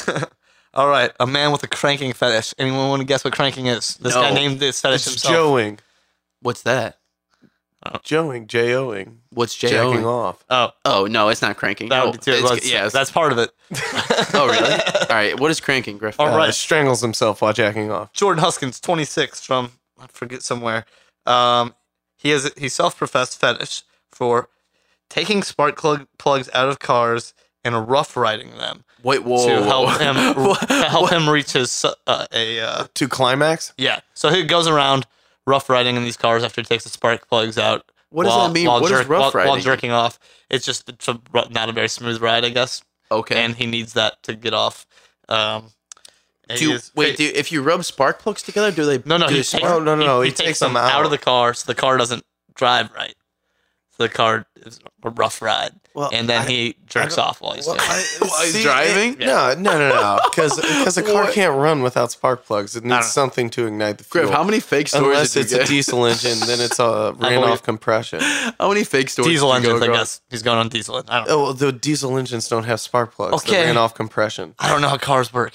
All right, a man with a cranking fetish. Anyone want to guess what cranking is? This No. guy named this fetish It's himself. joeing. What's that? Joeing. J-O-ing. What's J Jacking O? off. Oh, Oh no, it's not cranking. that oh, would be too. it's- well, it's- yeah. it's- that's part of it. oh really? All right. What is cranking, Griff? All Uh, right. strangles himself while jacking off. Jordan Huskins, twenty-six, from I forget somewhere. Um, he has he self-professed fetish for taking spark plug, plugs out of cars and rough riding them Wait, whoa. to whoa. help him What- to help what- him reach his uh, a uh, To climax? yeah. So he goes around rough riding in these cars after he takes the spark plugs out. What does while, that mean? While, What is jerk, rough while, while riding? jerking off, it's just it's a, not a very smooth ride, I guess. Okay. And he needs that to get off. Um, And Do he you, is- wait, do you, if you rub spark plugs together, do they? no, no, do he they takes, spark? Oh, no, no, no, he takes them out. out of the car, so the car doesn't drive right. So the car is a rough ride, Well, and then I- he jerks don't- off while he's Well, doing it. I- While he's see, driving? it- no, no, no, no. Because a car What? can't run without spark plugs. It don't know. needs something to ignite the fuel. Griff, how many fake stories Unless did it's you a get? diesel engine, then it's a ran believe- off compression. How many fake stories? Diesel did you engines, go I across? guess. He's going on diesel. I don't know. Oh, well, the diesel engines don't have spark plugs. Okay. They ran off compression. I don't know how cars work.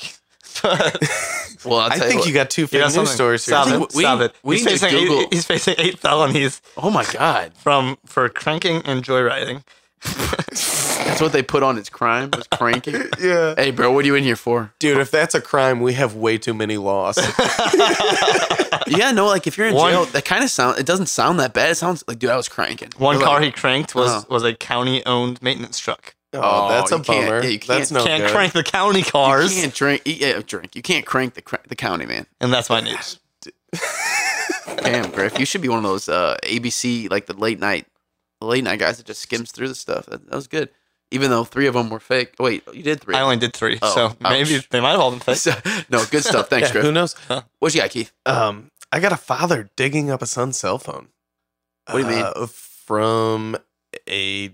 Well, I'll I tell think what. you got two You fake got news something. stories here. Stop I it. think we- Stop it. we he's, need to facing Google- eight, he's facing eight felonies Oh my god, from for cranking and joyriding. that's what they put on his crime was cranking. Yeah. Hey, bro, what are you in here for? Dude, if that's a crime, we have way too many laws. Yeah, no, like if you're in One- jail, that kind of sound. It doesn't sound that bad. It sounds like, dude, I was cranking. One Like, car he cranked was Uh-huh. was a county-owned maintenance truck. Oh, Oh, that's a you can't- bummer. yeah, you can't- that's no Can't good. crank the county cars, You can't drink. Yeah, drink. You can't crank the cr- the county, man. and that's my news. Damn, Griff, you should be one of those uh, A B C like the late night, the late night guys that just skims through the stuff. That, that was good, even though three of them were fake. Wait, you did three. I only did three, Oh, so maybe ouch. they might have all been fake. So- no, good stuff. Thanks, Yeah, Griff. who knows? What you got, Keith? Um, I got a father digging up a son's cell phone. What do you mean? Uh, from a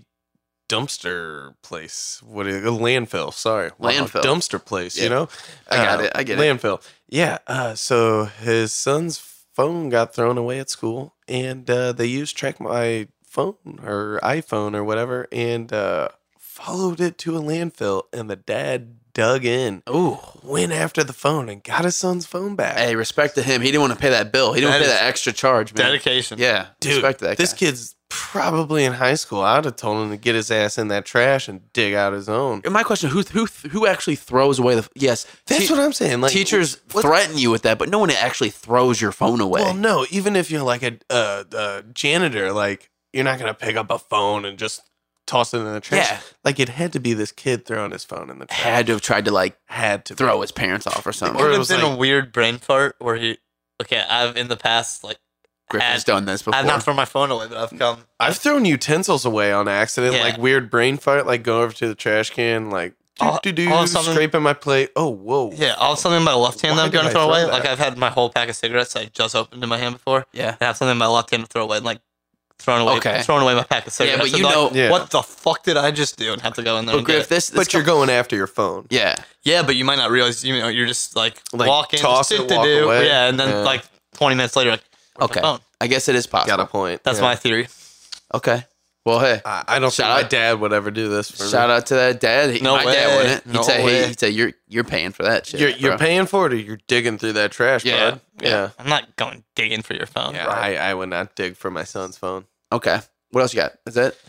dumpster place. What is it? A landfill? Sorry, Wow, Landfill. dumpster place. Yeah. You know, I got Uh, it. I get it. landfill. Yeah. Uh, so his son's phone got thrown away at school, and uh, they used Track My Phone or iPhone or whatever, and uh, followed it to a landfill. And the dad dug in, Ooh. went after the phone, and got his son's phone back. Hey, respect to him. He didn't want to pay that bill. He didn't That want to pay is that extra charge, man. Dedication. Yeah, Dude, respect to that this guy. kid's probably in high school. I'd have told him to get his ass in that trash and dig out his own. My question: Who who who actually throws away the? Yes, That's te- what I'm saying. Like teachers what- threaten you with that, but no one actually throws your phone away. Well, no. Even if you're like a uh, uh, janitor, like you're not gonna pick up a phone and just toss it in the trash. Yeah. Like it had to be this kid throwing his phone in the trash. Had to have tried to like Had to throw be. his parents off or something. Or Or it it was been a like- weird brain fart where he. Okay, I've in the past like Griffin's had- done this before. I've not thrown my phone away, but I've come. I've thrown utensils away on accident, Yeah. like weird brain fart, like go over to the trash can, like All- do do all do, of a sudden- scraping my plate. Oh, whoa. Yeah, all of something in my left hand Why that I'm did going I to throw throw away. that? Like I've had my whole pack of cigarettes I just opened in my hand before. Yeah. I have something in my left hand to throw away, and like throwing away, Okay. throwing away my pack of Yeah, cigarettes. but you and know- like, Yeah. what the fuck did I just do? And have to go in there. But and get Griff, it. this, this But you're going after your phone. yeah. Yeah, but you might not realize. You know, you're just like, Like, walking, toss just it, do- walk do. away. Yeah, and then Yeah. like twenty minutes later, like, where's Okay. my phone? I guess it is possible. Got a point. That's Yeah. my theory. Okay. Well, hey, I, I don't Shout think my out- dad would ever do this for shout me. out to that dad. He, No my dad way. wouldn't. He'd No say, way. hey, he'd say, you're you're paying for that shit. You're, you're bro." paying for it, or you're digging through that trash, Yeah. bud. Yeah. I'm not going digging for your phone. Yeah, I, I would not dig for my son's phone. Okay. What else you got? Is that?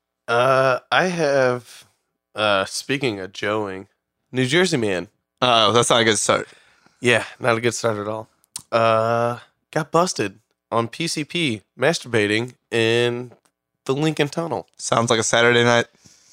Uh, I have. Uh, speaking of Joeing, New Jersey man. Oh, that's not a good start. Yeah, not a good start at all. Uh, got busted on P C P masturbating in the Lincoln Tunnel. Sounds like a Saturday night.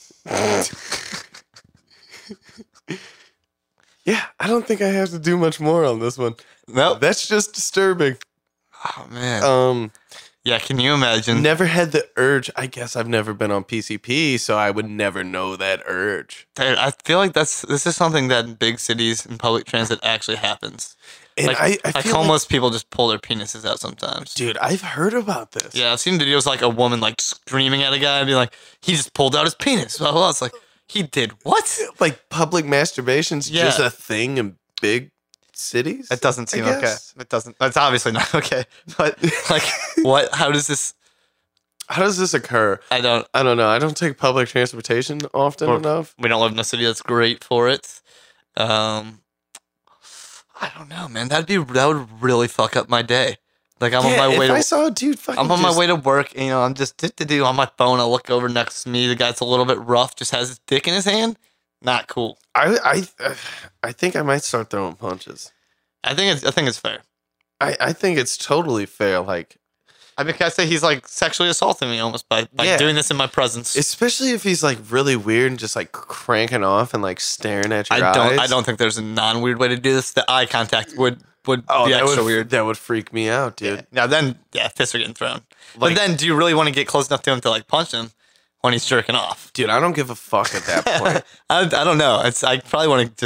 Yeah, I don't think I have to do much more on this one. Nope. That's just disturbing. Oh man. Um, yeah, can you imagine? never had the urge. I guess I've never been on P C P, so I would never know that urge. Dude, I feel like that's this is something that in big cities in public transit actually happens. And like, I, I like feel like, homeless people just pull their penises out sometimes. dude, I've heard about this. Yeah, I've seen videos like a woman like screaming at a guy and being like, "He just pulled out his penis." Blah, blah, blah. It's like he did what? Like public masturbation's Yeah. just a thing in big cities. It doesn't I seem okay. guess. It doesn't. It's obviously not okay. But like, what? How does this? How does this occur? I don't. I don't know. I don't take public transportation often Or- enough. We don't live in a city that's great for it. Um, I don't know, man. That'd be that would really fuck up my day. Like I'm yeah, on my way if to I saw a dude fucking I'm on my just- way to work. You know, I'm just do to do on my phone. I look over next to me. The guy's a little bit rough. Just has his dick in his hand. Not cool. I I I think I might start throwing punches. I think it's. I think it's fair. I, I think it's totally fair. Like, I mean, can I say he's like sexually assaulting me almost by, by Yeah. doing this in my presence. especially if he's like really weird and just like cranking off and like staring at your I eyes. don't. I don't think there's a non-weird way to do this. The eye contact would would Oh, be that extra would, weird. That would freak me out, dude. Yeah. Now then, yeah, fists are getting thrown. Like- but then, do you really want to get close enough to him to like punch him when he's jerking off? Dude, I don't give a fuck at that point. I, I don't know. It's I probably want to just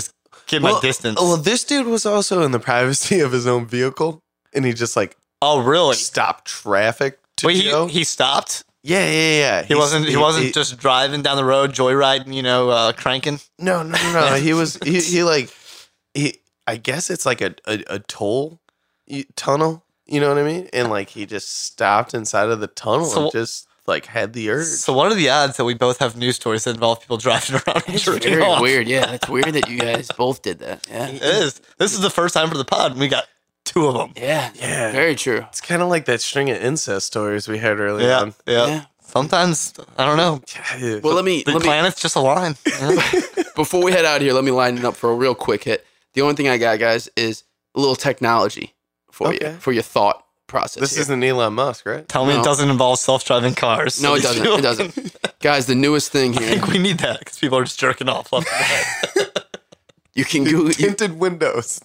keep well, my distance. Well, this dude was also in the privacy of his own vehicle, and he just like oh, really? stopped traffic to Wait, Joe. he, he stopped? yeah, yeah, yeah. He wasn't. He, wasn't just driving down the road, joyriding. You know, uh, cranking. No, no, no, no. he was. He, he like. He. I guess it's like a a, a toll y- tunnel. You know what I mean? And like he just stopped inside of the tunnel So- and just like had the urge. So, what are the odds that we both have news stories that involve people driving around and It's jerking very off? weird. Yeah, it's weird that you guys both did that. Yeah. It is. This is the first time for the pod, and we got two of them. Yeah. Yeah. Very true. It's kind of like that string of incest stories we had earlier Yeah, on. yeah. Yeah. Sometimes I don't know. Yeah. Well, let me The let me planets just align. Yeah. before we head out of here, let me line it up for a real quick hit. The only thing I got, guys, is a little technology for Okay. you, for your thought process. This here. isn't Elon Musk, right? Tell me No. it doesn't involve self-driving cars. No, it so these doesn't. It people doesn't. can- Guys, the newest thing I here. think we need that because people are just jerking off left and right. You can Google you, Tinted windows.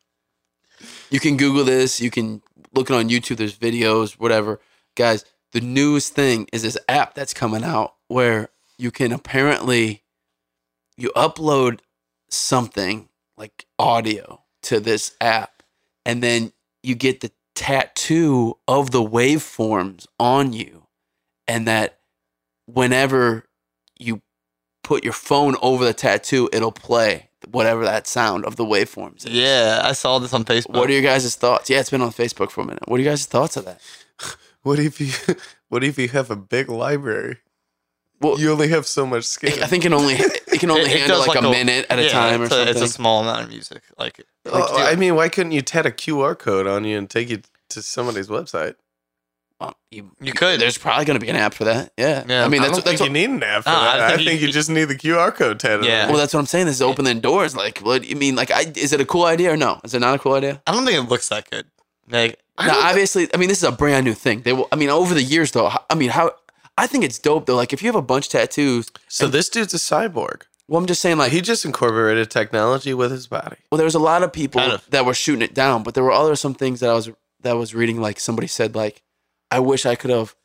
you can Google this. You can look it on YouTube. There's videos, whatever. Guys, the newest thing is this app that's coming out where you can apparently you upload something like audio to this app, and then you get the tattoo of the waveforms on you, and that whenever you put your phone over the tattoo, it'll play whatever that sound of the waveforms is. Yeah, I saw this on Facebook. What are your guys' thoughts? Yeah, it's been on Facebook for a minute. What are your guys' thoughts of that? What if you what if you have a big library? Well, You only have so much skin. I think it can only it can only It- it handle does like, like a a- minute at a Yeah, time or it's a, something. It's a small amount of music. Like, Oh, I mean, why couldn't you tat a Q R code on you and take you to somebody's website? Well, you, You could. There's probably going to be an app for that. Yeah. Yeah. I mean, I that's don't that's think what, you need an app for No, that. I I think think, you- you, you- just need the Q R code tatted. Yeah. on well, it. that's what I'm saying. This is opening doors. Like, what you mean? Like, I is it a cool idea or no? Is it not a cool idea? I don't think it looks that good. Like, I No, don't- obviously. I mean, this is a brand new thing. They will. I mean, over the years though. I mean, how? I think it's dope though. Like, if you have a bunch of tattoos. So this dude's a cyborg. Well, I'm just saying, like, He just incorporated technology with his body. well, there was a lot of people Kind of. that were shooting it down, but there were other some things that I was that I was reading. Like somebody said, like, I wish I could have.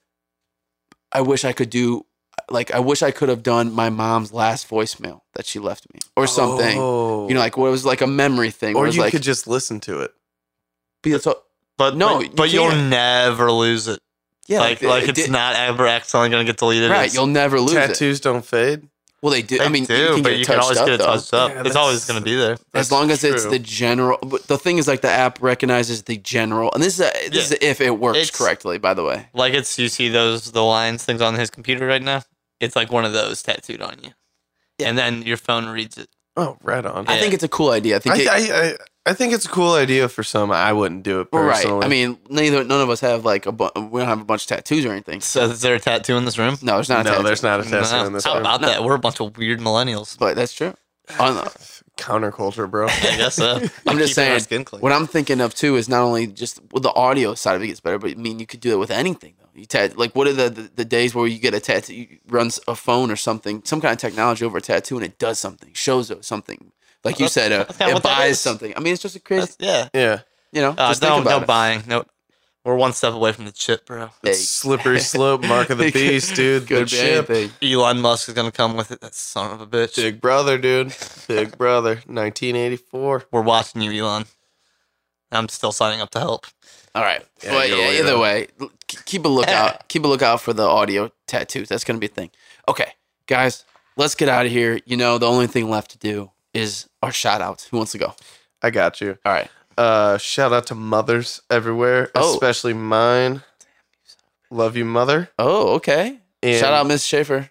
I wish I could do, like, I wish I could have done my mom's last voicemail that she left me, or something. Oh. You know, like, what it was like a memory thing. or where it was you like, could just listen to it. be a to- but No, but, you but you'll can't. never lose it. yeah, like, like it it's did- not ever accidentally gonna get deleted. right. It's- You'll never lose it. Tattoos don't fade. Well, they do. They I mean, do, you can but get you it can touched always up, get it though. touched up. Yeah, it's that's- always gonna be there. As That's long as it's true. the general, but the thing is, like, the app recognizes the general, and this is a, this Yeah. is if it works It's- correctly. By the way, Like it's you see those the lines things on his computer right now. It's like one of those tattooed on you, and then your phone reads it. Oh, right on. I Yeah. think it's a cool idea. I think I, it, I, I, I think it's a cool idea for some. I wouldn't do it Well, right. personally. I mean, neither none of us have like a bu- we don't have a bunch of tattoos or anything. So is there a tattoo in this room? No, there's not. A no, tattoo. there's not a tattoo No. in this How room. about No. that? We're a bunch of weird millennials. But that's true. On the- Counterculture, bro. I guess so. I'm just Keeping our saying. skin clean. What I'm thinking of too is not only just well, the audio side of it gets better, but I mean you could do it with anything though. You tat like what are the, the the days where you get a tattoo, you runs a phone or something, some kind of technology over a tattoo, and it does something, shows us something. Like you That's- said, uh, that's kinda it what that buys is. something. I mean, it's just a crazy, That's- yeah. Yeah. you know. Uh, just think no, about no it. buying. No, we're one step away from the chip, bro. Hey. Slippery slope, mark of the beast, dude. Could The be chip. anything. Elon Musk is gonna come with it. That son of a bitch. Big brother, dude. Big brother. nineteen eighty-four. We're watching you, Elon. I'm still signing up to help. All right. Yeah, Well, you're yeah, right, either though. way, l- k- keep a lookout. keep a lookout for the audio tattoos. That's going to be a thing. Okay, guys, let's get out of here. You know, the only thing left to do is our shout outs. Who wants to go? I got you. All right. Uh, shout out to mothers everywhere, Oh. especially mine. Love you, mother. Oh, okay. And Shout out, Miss Schaefer.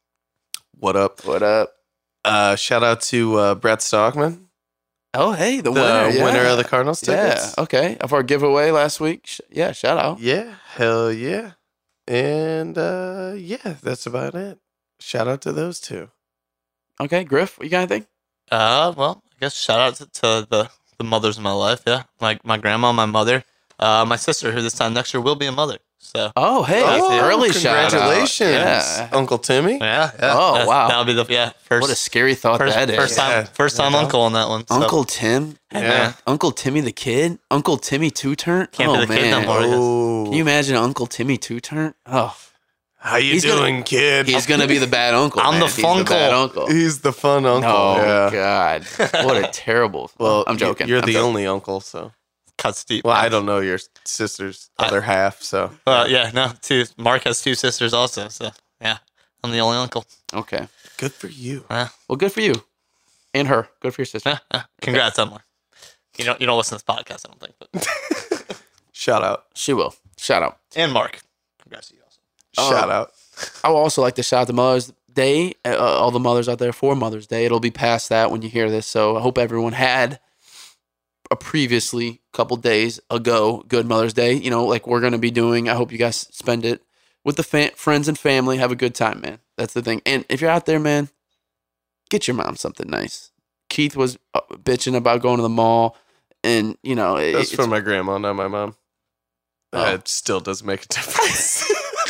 What up? What up? Uh, shout out to uh, Brett Stockman, Oh, hey, the, the winner. Yeah. winner of the Cardinals Yeah, tickets. okay. Of our giveaway last week. Sh- Yeah, shout out. Yeah, hell yeah. And uh, yeah, that's about it. Shout out to those two. Okay, Griff, you got anything? Uh, well, I guess shout out to, to the the mothers in my life. Yeah, like my grandma, my mother, uh, my sister, who this time next year will be a mother. So Oh, hey, Oh, early shout out. Congratulations, Yeah. Uncle Timmy. yeah, yeah. Oh, that's- wow. that'll be the yeah first What a scary thought first, that is. first time Yeah. first time Yeah. uncle on that one. So. Uncle Tim? Hey, Yeah. man. Uncle Timmy the kid? Uncle Timmy two turn? Can't oh, be the kid no man. more. I guess. Oh, Can you imagine Uncle Timmy two turn? Oh, How you He's gonna- doing, kid? He's gonna be the bad uncle. I'm man. the He's funkle. bad uncle. He's the fun uncle. Oh yeah. God, what a terrible. Well, I'm joking. You're I'm the joking. only uncle, so. Cuts deep. Well, I don't know your sister's I- other half, so. Well, yeah, no. Two. Mark has two sisters also, so yeah, I'm the only uncle. Okay. Good for you. Well, good for you, and her. Good for your sister. Yeah, yeah. Congrats, Emily. You don't you don't listen to this podcast, I don't think, but Shout out. She will. Shout out. and Mark. Congrats to you also. Oh. Shout out. I would also like to shout out to Mother's Day, uh, all the mothers out there for Mother's Day. It'll be past that when you hear this, so I hope everyone had a previously couple days ago good Mother's Day. You know, like we're gonna be doing. I hope you guys spend it with the fa- friends and family. Have a good time, man. That's the thing. And if you're out there, man, get your mom something nice. Keith was uh, bitching about going to the mall, and you know, it, That's it's, from my grandma, not my mom. Oh. It still doesn't make a difference.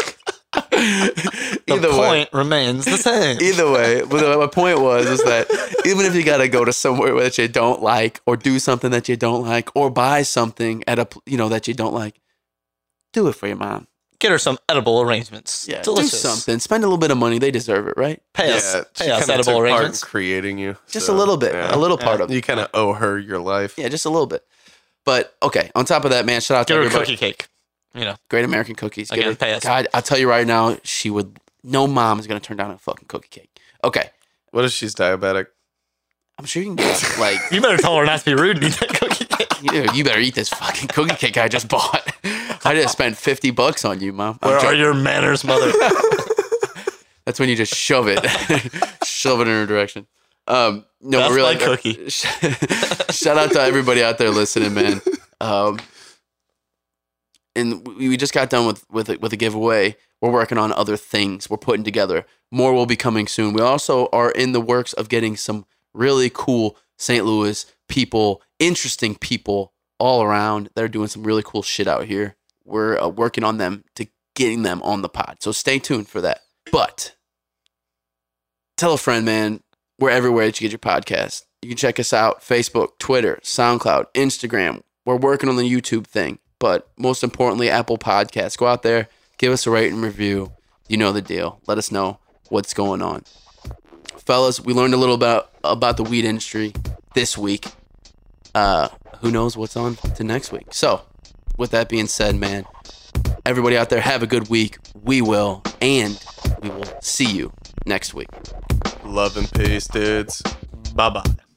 The either way. point remains the same. Either way, but my point was is that even if you gotta go to somewhere that you don't like, or do something that you don't like, or buy something at a pl- you know that you don't like, do it for your mom. Get her some edible arrangements. Yeah, Delicious. do something. Spend a little bit of money. They deserve it, right? Pay us. yeah, Pay she us kinda edible took part in arrangements. creating you. Just so, a little bit, yeah. a little part Yeah. of it. You kind of owe her your life. Yeah, just a little bit. But okay, on top of that, man, shout out Get to her a everybody. cookie cake. You know, Great American Cookies. Get Again, her- pay us. God, I'll tell you right now, she would. No mom is gonna turn down a fucking cookie cake. Okay, What if she's diabetic? I'm sure you can get like. you better tell her not to be rude and eat that cookie cake. You, you better eat this fucking cookie cake I just bought. I just spent fifty bucks on you, mom. I'm Where are joking. your manners, mother? That's when you just shove it, shove it in her direction. Um, no, That's but really, my cookie. shout out to everybody out there listening, man. Um, and we we just got done with with a, with a giveaway. We're working on other things. We're putting together. More will be coming soon. We also are in the works of getting some really cool Saint Louis people, interesting people all around. They're doing some really cool shit out here. We're uh, working on them to getting them on the pod. So stay tuned for that. But tell a friend, man. We're everywhere that you get your podcast. You can check us out: Facebook, Twitter, SoundCloud, Instagram. We're working on the YouTube thing, but most importantly, Apple Podcasts. Go out there, give us a rate and review. You know the deal. Let us know what's going on, fellas. We learned a little about about the weed industry this week. Uh, who knows what's on to next week? So, with that being said, man, everybody out there, have a good week. We will, and we will see you next week. Love and peace, dudes. Bye bye.